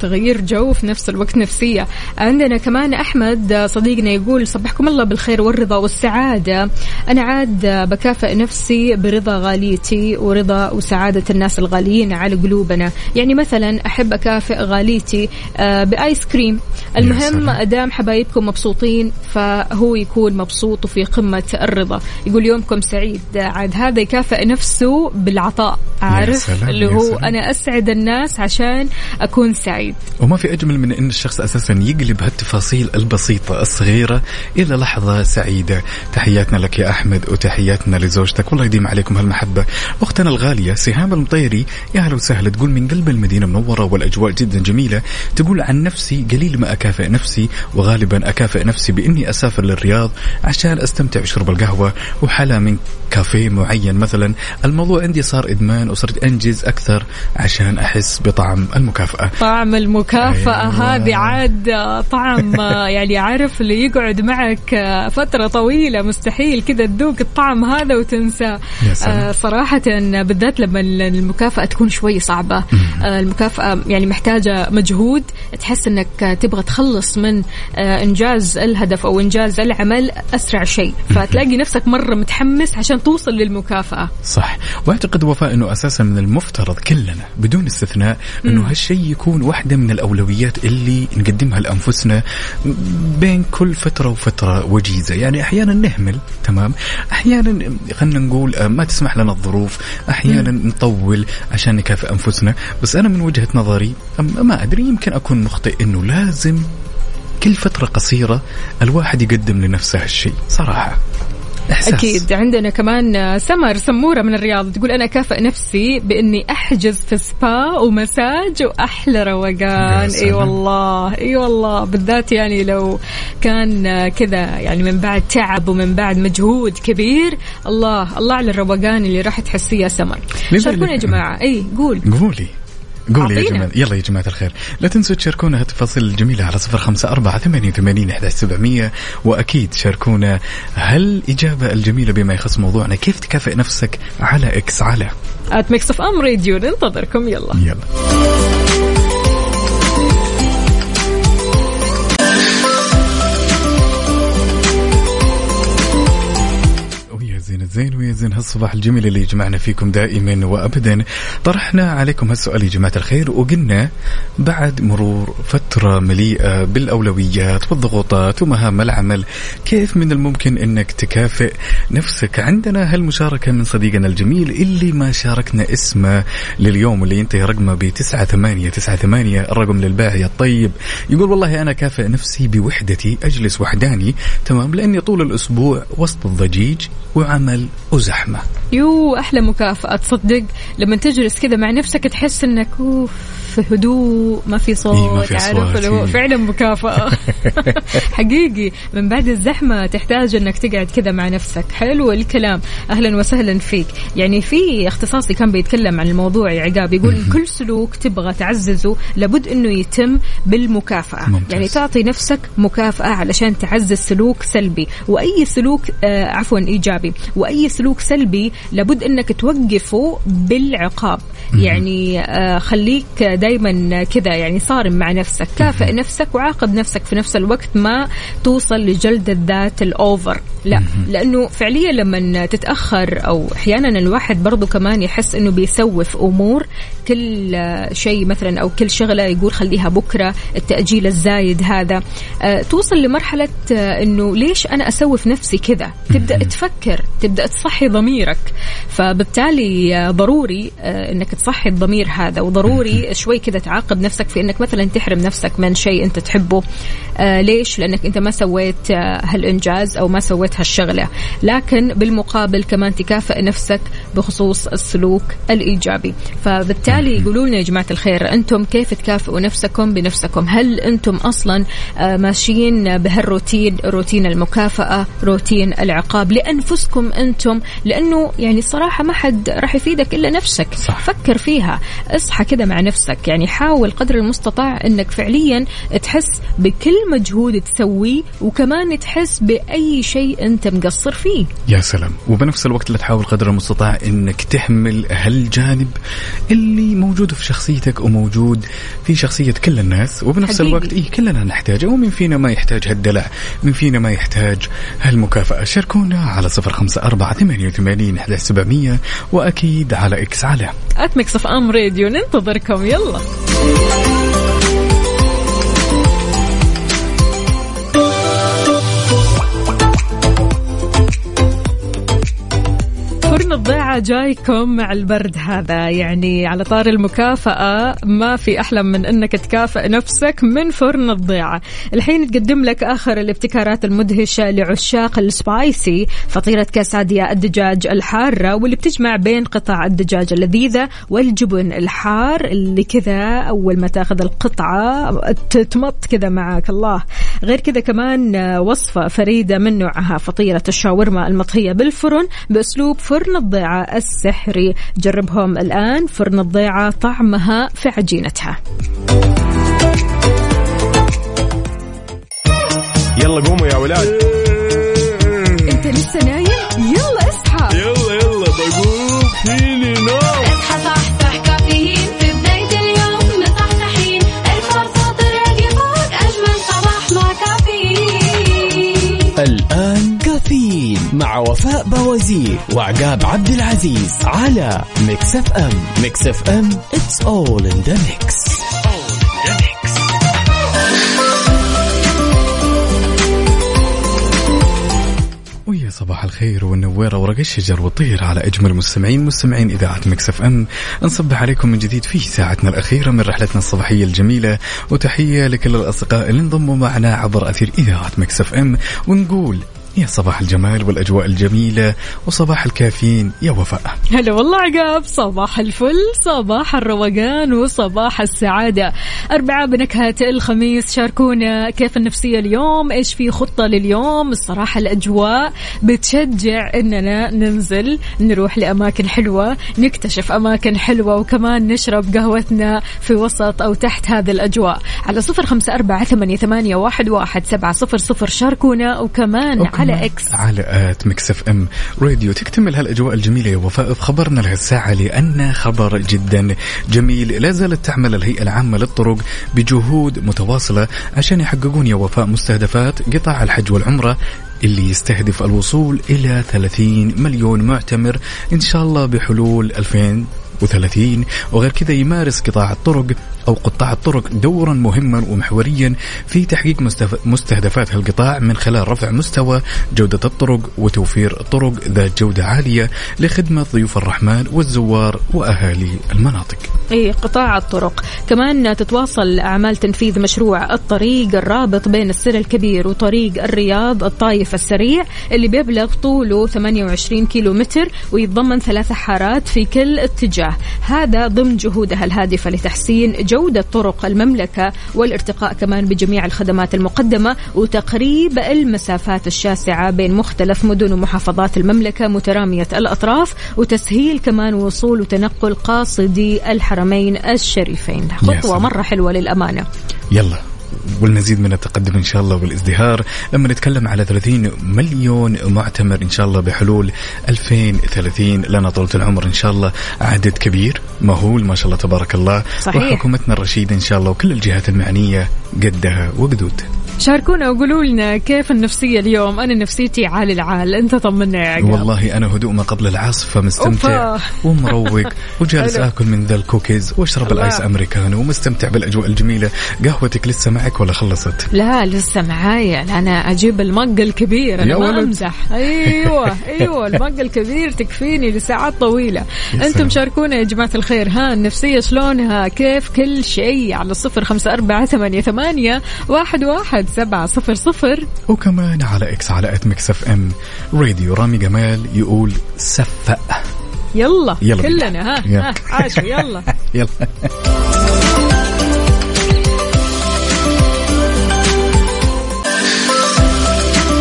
تغيير جو في نفس الوقت نفسية. عندنا كمان أحمد صديقنا يقول صبحكم الله بالخير والرضا والسعادة، أنا عاد بكافئ نفسي برضا غاليتي ورضا وسعادة الناس الغاليين على قلوبنا. يعني مثلا أحب أكافئ غاليتي بآيس كريم، المهم أدام حبايبكم مبسوطين فهو يكون مبسوط وفي قمة الرضا. يقول يومكم سعيد، عاد هذا يكافئ نفسه بالعطاء، عارف اللي هو أنا أسعد الناس عشان أكون سعيد. وما في أجمل من أن الشخص أساسا يقلب هالتفاصيل البسيطة الصغيرة إلى لحظة سعيدة. تحياتنا لك يا أحمد وتحياتنا لزوجتك، والله يديم عليكم هالمحبة. أختنا الغالية سهام المطيري يا أهلا وسهلا، تقول من قلب المدينة منورة والأجواء جدا جميلة. تقول عن نفسي قليل ما أكافئ نفسي، وغالبا أكافئ نفسي بإني أسافر للرياض عشان أستمتع بشرب القهوة وحلا من كافيه معين مثلا. الموضوع عندي صار إدمان وصرت أنجز أكثر عشان أحس بطعم المكافأة. طعم المكافأة هذه عاد طعم يعني عارف اللي يقعد معك فترة طويلة مستحيل كذا تذوق الطعم هذا وتنسى. صراحة بالذات لما المكافأة تكون شوي صعبة، المكافأة يعني محتاجة مجهود، تحس أنك تبغى تخلص من إنجاز الهدف أو إنجاز العمل أسرع شيء، فتلاقي نفسك مرة متحمس عشان توصل للمكافأة. صح. واعتقد وفاء أنه أساسا من المفترض كلنا بدون استثناء أنه هالشيء يكون واحدة من الأولويات اللي نقدمها لأنفسنا بين كل فترة وفترة وجيزة. يعني أحيانا نهمل، تمام، أحيانا خلنا نقول ما تسمح لنا الظروف، أحيانا نطول عشان نكافئ أنفسنا. بس أنا من وجهة نظري ما أدري، يمكن أكون مخطئ، أنه لازم كل فترة قصيرة الواحد يقدم لنفسه هالشيء صراحة. إحساس. أكيد. عندنا كمان سمورة من الرياض تقول أنا كافئ نفسي بإني أحجز في سبا ومساج وأحلى روقان. أي والله أي والله، بالذات يعني لو كان كذا يعني من بعد تعب ومن بعد مجهود كبير، الله على الروقان اللي راح تحسيه. سمر شاركونا يا جماعة. أي قولي يا جماعة، يلا يا جماعة الخير، لا تنسوا تشاركونا هالتفاصيل الجميلة على 0548811700. وأكيد شاركونا هالإجابة الجميلة بما يخص موضوعنا، كيف تكافئ نفسك على إكس على @ميكس اف ام راديو. ننتظركم. يلا زين ويا زين هالصباح الجميل اللي جمعنا فيكم دائما وأبدا. طرحنا عليكم هالسؤال يا جماعة الخير، وقلنا بعد مرور فترة مليئة بالأولويات والضغوطات ومهام العمل، كيف من الممكن أنك تكافئ نفسك؟ عندنا هالمشاركة من صديقنا الجميل اللي ما شاركنا اسمه لليوم، اللي ينتهي رقمه ب9898، الرقم للباعي الطيب. يقول والله أنا كافئ نفسي بوحدتي، أجلس وحداني، تمام، لأني طول الأسبوع وسط الضجيج وعمل وزحمة. أحلى مكافأة تصدق لما تجلس كذا مع نفسك، تحس إنك في هدوء ما في صوت، عارف اللي هو فعلا مكافأة. حقيقي من بعد الزحمة تحتاج إنك تقعد كذا مع نفسك. حلو الكلام، أهلا وسهلا فيك. يعني في اختصاصي كان بيتكلم عن الموضوع يا عقاب، يقول كل سلوك تبغى تعززه لابد إنه يتم بالمكافأة. ممتاز. يعني تعطي نفسك مكافأة علشان تعزز سلوك سلبي، وأي سلوك إيجابي، وأي سلوك سلبي لابد إنك توقفه بالعقاب. يعني خليك دايما كذا يعني صارم مع نفسك، كافئ نفسك وعاقب نفسك في نفس الوقت، ما توصل لجلد الذات الأوفر، لا. لأنه فعليا لما تتأخر، أو أحيانا الواحد برضو كمان يحس إنه بيسوف أمور، كل شيء مثلا أو كل شغلة يقول خليها بكرة، التأجيل الزايد هذا، توصل لمرحلة إنه ليش أنا أسوف نفسي كذا، تبدأ تفكر، تبدأ تصحي ضميرك. فبالتالي ضروري إنك تصحي الضمير هذا، وضروري شوي كذا تعاقب نفسك في إنك مثلا تحرم نفسك من شيء أنت تحبه. ليش؟ لأنك أنت ما سويت هالإنجاز أو ما سويت هالشغلة. لكن بالمقابل كمان تكافئ نفسك بخصوص السلوك الإيجابي. فبالتالي يقولوا لنا يا جماعة الخير، أنتم كيف تكافئوا نفسكم بنفسكم؟ هل أنتم أصلا ماشيين بهالروتين، روتين المكافأة، روتين العقاب لأنفسكم أنتم؟ لأنه يعني الصراحة ما حد راح يفيدك إلا نفسك. صح. فكر فيها، اصحى كده مع نفسك، نفسك. يعني حاول قدر المستطاع أنك فعليا تحس بكل مجهود تسويه، وكمان تحس بأي شيء أنت مقصر فيه. يا سلام. وبنفس الوقت لا تحاول قدر المستطاع أنك تحمل هالجانب اللي موجود في شخصيتك وموجود في شخصية كل الناس. وبنفس حقيقي. الوقت كلنا نحتاجه، ومن فينا ما يحتاج هالدلع، من فينا ما يحتاج هالمكافأة. شاركونا على 0548811700 وأكيد على إكس على ميكس اف ام راديو. ننتظركم. يلا فرن الضيعة جايكم مع البرد هذا. يعني على طار المكافأة، ما في أحلى من أنك تكافئ نفسك من فرن الضيعة. الحين تقدم لك آخر الابتكارات المدهشة لعشاق السبايسي، فطيرة كاساديا الدجاج الحارة، واللي بتجمع بين قطع الدجاج اللذيذة والجبن الحار اللي كذا أول ما تاخذ القطعة تتمط كذا معاك. الله. غير كذا كمان وصفة فريدة من نوعها، فطيرة الشاورما المطهية بالفرن بأسلوب فرن الضيعة السحري. جربهم الآن. فرن الضيعة طعمها في عجينتها. يلا قوموا يا ولاد. انت لسه نايم؟ يلا اصحى. يلا بقوم فيني نوم. اصحى صحصح كافيين في بداية اليوم مصحصحين، الفرصة تراك فوق أجمل صباح مع كافيين. الآن كافيين مع وفاء بوازير وعقاب عبد العزيز على ميكس اف ام. ميكس اف ام it's all in the mix. ويا صباح الخير والنويرة ورق الشجر وطير على أجمل مستمعين إذاعة ميكس اف ام. نصبح عليكم من جديد في ساعتنا الأخيرة من رحلتنا الصباحية الجميلة، وتحية لكل الأصدقاء اللي انضموا معنا عبر أثير إذاعة ميكس اف ام، ونقول يا صباح الجمال والأجواء الجميلة وصباح الكافيين يا وفاء. هلا والله عقاب. صباح الفل، صباح الروقان وصباح السعادة. أربعاء بنكهة الخميس. شاركونا كيف النفسية اليوم، إيش في خطة لليوم. الصراحة الأجواء بتشجع إننا ننزل نروح لأماكن حلوة، نكتشف أماكن حلوة، وكمان نشرب قهوتنا في وسط أو تحت هذه الأجواء. على 0548811700 شاركونا. وكمان على إكس على ميكس اف ام راديو. تكتمل هالأجواء الجميلة يا وفاء بخبرنا لهالساعة، لأن خبر جدا جميل. لا زالت تعمل الهيئة العامة للطرق بجهود متواصلة عشان يحققون يا وفاء مستهدفات قطاع الحج والعمرة اللي يستهدف الوصول إلى 30 مليون معتمر إن شاء الله بحلول 2030. وغير كذا يمارس قطاع الطرق أو قطاع الطرق دورا مهما ومحوريا في تحقيق مستهدفات هالقطاع من خلال رفع مستوى جودة الطرق وتوفير طرق ذات جودة عالية لخدمة ضيوف الرحمن والزوار وأهالي المناطق. قطاع الطرق كمان تتواصل أعمال تنفيذ مشروع الطريق الرابط بين السر الكبير وطريق الرياض الطايف السريع اللي بيبلغ طوله 28 كيلومتر ويتضمن 3 حارات في كل اتجاه. هذا ضمن جهودها الهادفة لتحسين جودة طرق المملكة والارتقاء كمان بجميع الخدمات المقدمة وتقريب المسافات الشاسعة بين مختلف مدن ومحافظات المملكة مترامية الأطراف، وتسهيل كمان وصول وتنقل قاصدي الحرمين الشريفين. خطوة مرة حلوة للأمانة. يلا والمزيد من التقدم إن شاء الله والازدهار لما نتكلم على 30 مليون معتمر إن شاء الله بحلول 2030. لنا طولة العمر إن شاء الله. عدد كبير مهول ما شاء الله تبارك الله. صحيح. وحكومتنا الرشيدة إن شاء الله وكل الجهات المعنية قدها وقدود. شاركونا وقولوا لنا كيف النفسية اليوم. أنا نفسيتي عال العال، أنت طمنا يا عقاب. والله أنا هدوء ما قبل العصر، فمستمتع ومروق وجالس آكل من ذا الكوكيز واشرب الآيس أمريكانو ومستمتع بالأجواء الجميلة. قهوتك لسه معك ولا خلصت؟ لا لسه معايا. أنا أجيب المج الكبير، أنا ما أمزح. أيوة المج الكبير تكفيني لساعات طويلة. أنتم شاركونا يا جماعة الخير. ها النفسية شلونها؟ كيف كل شيء؟ على 0548811700 وكمان على إكس على @ميكس اف ام راديو. رامي جمال يقول سفأ. يلا كلنا ها عاشوا يلا.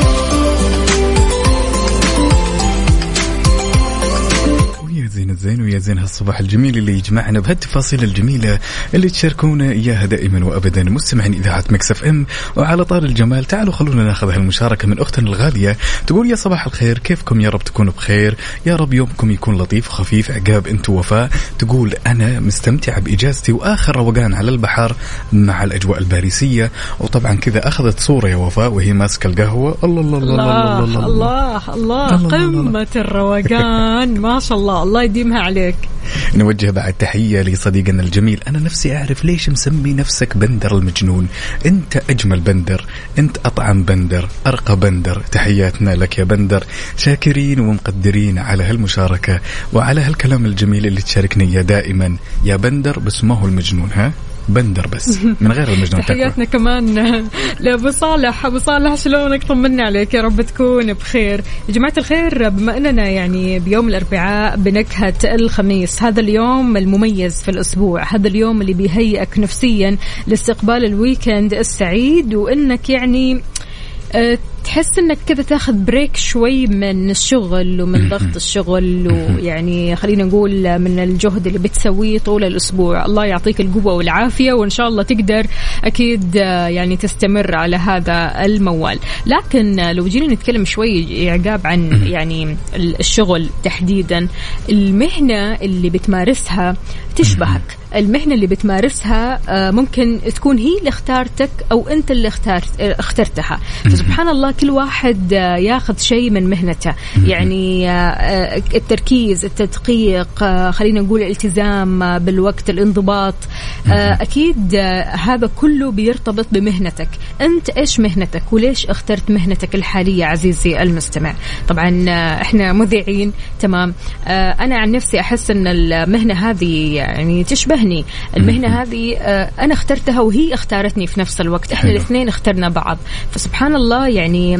زين ويا زين هالصباح الجميل اللي يجمعنا بهالتفاصيل الجميلة اللي تشاركونا إياها دائما وأبدا مستمعين إذاعة ميكس اف ام. وعلى طار الجمال تعالوا خلونا ناخذ هالمشاركة من أختنا الغالية تقول يا صباح الخير، كيفكم؟ يا رب تكونوا بخير، يا رب يومكم يكون لطيف وخفيف. عقاب انت وفاء تقول أنا مستمتعة بإجازتي وآخر روقان على البحر مع الأجواء الباريسية. وطبعا كذا أخذت صورة يا وفاء وهي ماسكة القهوة. الله الله الله الله الله الله قمة الروقان ما شاء الله، الله يديمها عليك. نوجه بعد تحية لصديقنا الجميل. أنا نفسي أعرف ليش مسمي نفسك بندر المجنون؟ أنت أجمل بندر، أنت أطعم بندر، أرقى بندر. تحياتنا لك يا بندر، شاكرين ومقدرين على هالمشاركة وعلى هالكلام الجميل اللي تشاركني إياه دائما يا بندر. بس ما هو المجنون، ها بندر بس من غير المجنون. تحياتنا كمان لأبو صالح. أبو صالح شلونك؟ طمنا عليك، يا رب تكون بخير. يا جماعة الخير، بما أننا يعني بيوم الأربعاء بنكهة الخميس، هذا اليوم المميز في الأسبوع، هذا اليوم اللي بيهيئك نفسيا لاستقبال الويكند السعيد، وإنك يعني تحس انك كذا تاخذ بريك شوي من الشغل ومن ضغط الشغل، ويعني خلينا نقول من الجهد اللي بتسويه طول الأسبوع. الله يعطيك القوة والعافية، وإن شاء الله تقدر أكيد يعني تستمر على هذا الموال. لكن لو جينا نتكلم شوي عقاب عن يعني الشغل تحديدا، المهنة اللي بتمارسها تشبهك، المهنة اللي بتمارسها ممكن تكون هي اللي اختارتك أو أنت اللي اخترتها. فسبحان الله كل واحد ياخذ شيء من مهنته، يعني التركيز، التدقيق، خلينا نقول الالتزام بالوقت، الانضباط، أكيد هذا كله بيرتبط بمهنتك. أنت إيش مهنتك وليش اخترت مهنتك الحالية عزيزي المستمع؟ طبعا إحنا مذيعين، تمام. أنا عن نفسي أحس أن المهنة هذه يعني تشبهني، المهنة هذه أنا اخترتها وهي اختارتني في نفس الوقت، إحنا الاثنين اخترنا بعض. فسبحان الله يعني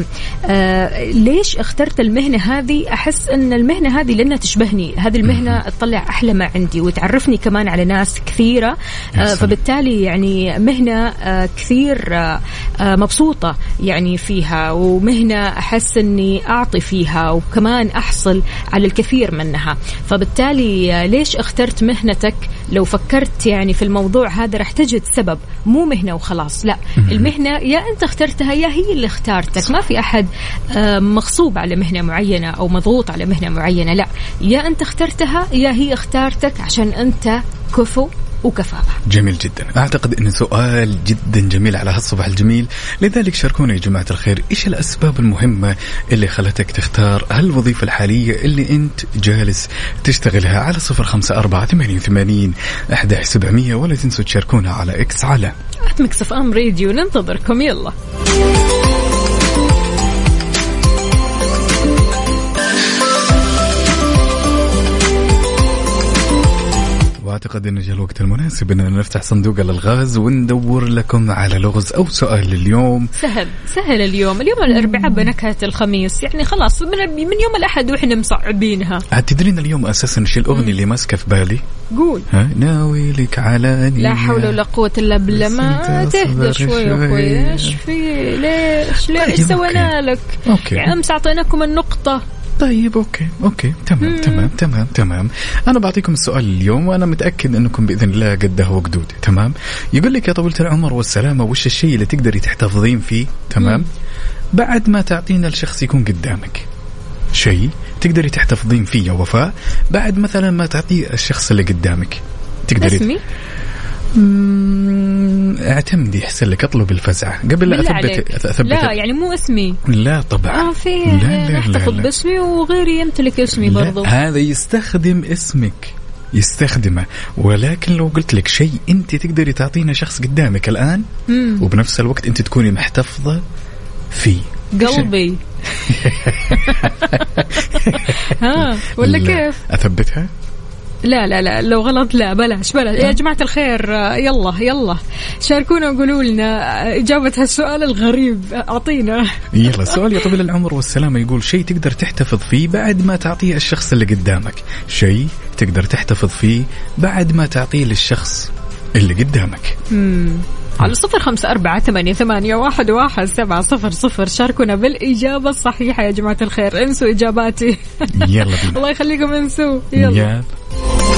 ليش اخترت المهنة هذه؟ أحس أن المهنة هذه لأنها تشبهني، هذه المهنة تطلع أحلى ما عندي وتعرفني كمان على ناس كثيرة، فبالتالي يعني مهنة كثير مبسوطة يعني فيها، ومهنة أحس أني أعطي فيها وكمان أحصل على الكثير منها. فبالتالي ليش اخترت مهنتك؟ لو فكرت يعني في الموضوع هذا رح تجد سبب، مو مهنة وخلاص، لا، المهنة يا أنت اخترتها يا هي اللي اختارتك. ما في أحد مغصوب على مهنة معينة أو مضغوط على مهنة معينة، لا، يا أنت اخترتها يا هي اختارتك عشان أنت كفو وكفاءة. جميل جدا. أعتقد أنه سؤال جدا جميل على هالصباح الجميل، لذلك شاركونا يا جماعة الخير إيش الأسباب المهمة اللي خلتك تختار هالوظيفة الحالية اللي أنت جالس تشتغلها على 0548811700. ولا تنسوا تشاركونا على إكس على ميكس اف ام راديو. ننتظركم، يلا. أعتقد أنه جاء الوقت المناسب أننا نفتح صندوق الألغاز وندور لكم على لغز أو سؤال لليوم. سهل اليوم الأربعاء بنكهة الخميس، يعني خلاص من يوم الأحد وإحنا مصعبينها. تدرين اليوم أساسا شيء الأغنية اللي ماسكة في بالي؟ قول. ناوي لك على لا حول ولا قوة إلا بالله. ما تهدى شوي أخوي، إيش في؟ ليش سوينا لك؟ يعني أمس أعطيناكم النقطة. طيب اوكي تمام. انا بعطيكم السؤال اليوم وانا متاكد انكم باذن الله قده وقدود. تمام. يقول لك يا طويلة العمر والسلامه، وش الشيء اللي تقدري تحتفظين فيه تمام بعد ما تعطينا الشخص يكون قدامك؟ شيء تقدري تحتفظين فيه يا وفاء بعد مثلا ما تعطيه الشخص اللي قدامك. تقدري اسمي؟ اعتمدي، احسن لك اطلب الفزعه قبل لا اثبت. لا يعني مو اسمي. لا طبعا. لا احتفظ باسمي وغيري يمتلك اسمي برضو. هذا يستخدم اسمك، يستخدمه. ولكن لو قلت لك شيء انت تقدري تعطينا شخص قدامك الان وبنفس الوقت انت تكوني محتفظه فيه. قلبي. ها ولا كيف اثبتها؟ لا لو غلط لا بلاش يا جماعة الخير. يلا شاركونا وقولوا لنا إجابة هالسؤال الغريب. أعطينا يلا سؤال يا طويل العمر والسلامة. يقول شيء تقدر تحتفظ فيه بعد ما تعطيه الشخص اللي قدامك. شيء تقدر تحتفظ فيه بعد ما تعطيه للشخص اللي قدامك. على 0548811700. شاركونا بالإجابة الصحيحة يا جماعة الخير. انسوا إجاباتي. يلا بينا. الله يخليكم انسوا. يلا.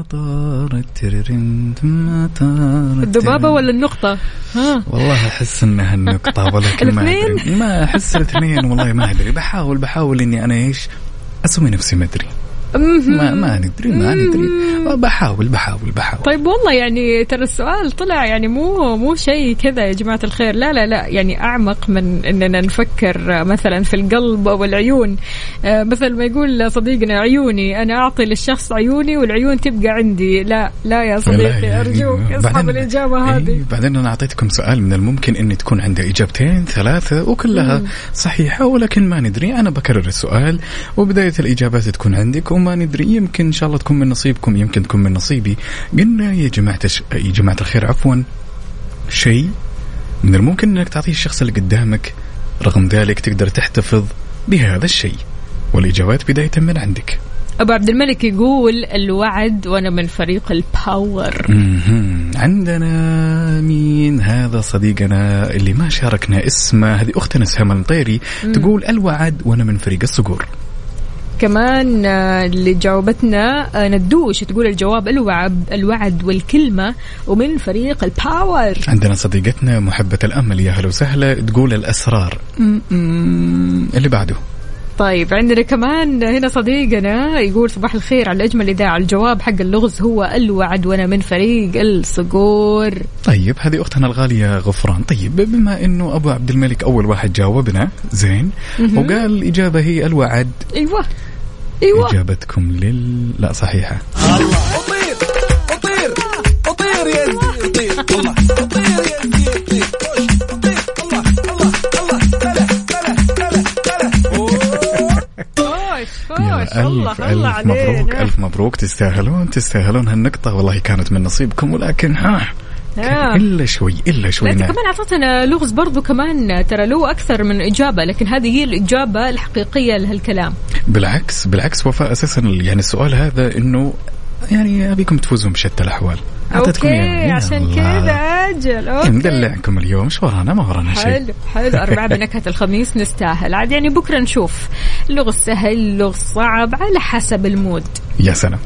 طارت تررن ما طارت الذبابة ولا النقطة؟ ها والله أحس إنها النقطة ولكن ما أدري، ما أحس الاثنين والله ما أدري. بحاول إني أنا إيش أسوي نفسي ما أدري. ما ندري بحاول. طيب والله يعني ترى السؤال طلع يعني مو شيء كذا يا جماعة الخير، لا يعني أعمق من إننا نفكر مثلا في القلب أو العيون. مثل ما يقول صديقنا عيوني، أنا أعطي للشخص عيوني والعيون تبقى عندي. لا يا صديقي أرجوك اصحاب الإجابة هذه. بعدين أنا أعطيتكم سؤال من الممكن إن تكون عنده إجابتين 3 وكلها صحيحة، ولكن ما ندري. أنا بكرر السؤال وبداية الإجابات تكون عندك وما ندري، يمكن إن شاء الله تكون من نصيبكم، يمكن تكون من نصيبي. قلنا يا جماعة الخير عفوا، شيء من الممكن أنك تعطيه الشخص اللي قدامك، رغم ذلك تقدر تحتفظ بهذا الشيء. والإجابات بداية من عندك. أبو عبد الملك يقول الوعد، وأنا من فريق الباور. عندنا مين هذا صديقنا اللي ما شاركنا اسمه؟ هذه أختنا سهام المطيري تقول الوعد، وأنا من فريق الصقور. كمان اللي جاوبتنا ندوش تقول الجواب الوعد والكلمة، ومن فريق الباور. عندنا صديقتنا محبة الأمل، يا هلا وسهلا، تقول الأسرار. اللي بعده. طيب عندنا كمان هنا صديقنا يقول صباح الخير على أجمل إذاعة، الجواب حق اللغز هو الوعد، وأنا من فريق الصقور. طيب هذه أختنا الغالية غفران. طيب بما إنه أبو عبد الملك أول واحد جاوبنا زين وقال الإجابة هي الوعد. أيوة إجابتكم لا صحيحة. أطير يا أطير والله ألف مبروك تستاهلون هالنقطة، والله كانت من نصيبكم، ولكن إلا شوي. لكن كمان عطتنا لغز برضو كمان، ترى له أكثر من إجابة، لكن هذه هي الإجابة الحقيقية لهالكلام. بالعكس وفاء، أساسا يعني السؤال هذا إنه يعني أبيكم تفوزون بشتى الأحوال. أوكي يعني عشان كذا أجل. أوكي ندلعكم اليوم، شو ورانا؟ ما ورانا شيء. حلو 4 بنكهة الخميس نستاهل عاد، يعني بكرة نشوف اللغز سهل اللغز صعب على حسب المود. يا سلام.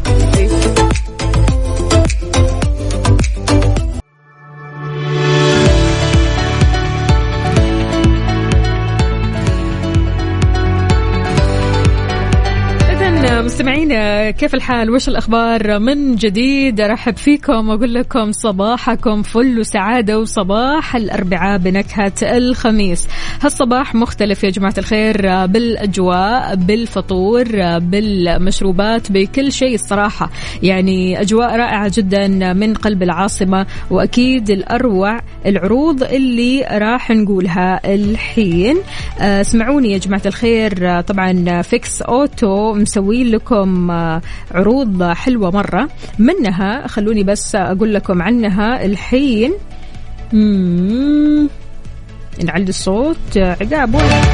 مستمعينا كيف الحال؟ وش الأخبار من جديد؟ أرحب فيكم وأقول لكم صباحكم فل وسعادة، وصباح الأربعاء بنكهة الخميس. هالصباح مختلف يا جماعة الخير، بالأجواء، بالفطور، بالمشروبات، بكل شيء الصراحة. يعني أجواء رائعة جدا من قلب العاصمة، وأكيد الأروع العروض اللي راح نقولها الحين. اسمعوني يا جماعة الخير، طبعا فيكس أوتو مسوي لكم عروض حلوة مرة، منها خلوني بس أقول لكم عنها الحين. نعلي الصوت عقاب.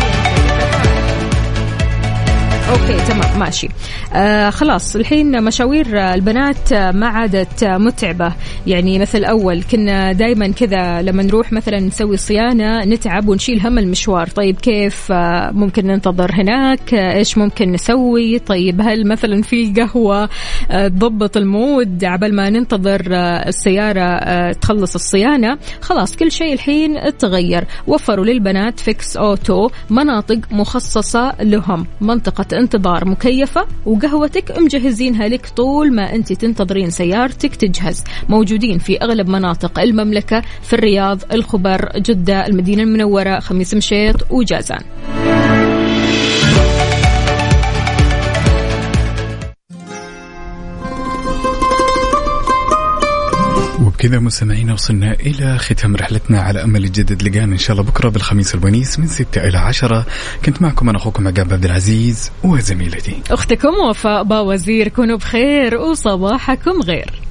اوكي تمام ماشي. خلاص الحين مشاوير البنات ما عادت متعبة. يعني مثل أول كنا دايما كذا لما نروح مثلا نسوي صيانة نتعب ونشيل هم المشوار. طيب كيف ممكن ننتظر هناك؟ إيش ممكن نسوي؟ طيب هل مثلا في قهوة تضبط المود عبال ما ننتظر السيارة تخلص الصيانة؟ خلاص كل شيء الحين اتغير. وفروا للبنات فيكس أوتو مناطق مخصصة لهم، منطقة انتظار مكيفة وقهوتك مجهزينها لك طول ما أنت تنتظرين سيارتك تجهز. موجودين في أغلب مناطق المملكة، في الرياض، الخبر، جدة، المدينة المنورة، خميس مشيط وجازان. وبكذا مستمعينا وصلنا إلى ختام رحلتنا، على أمل الجدد لقانا إن شاء الله بكرة بالخميس الونيس من 6 إلى 10. كنت معكم أنا أخوكم عقاب عبد العزيز وزميلتي أختكم وفاء باوزير. كونوا بخير وصباحكم غير.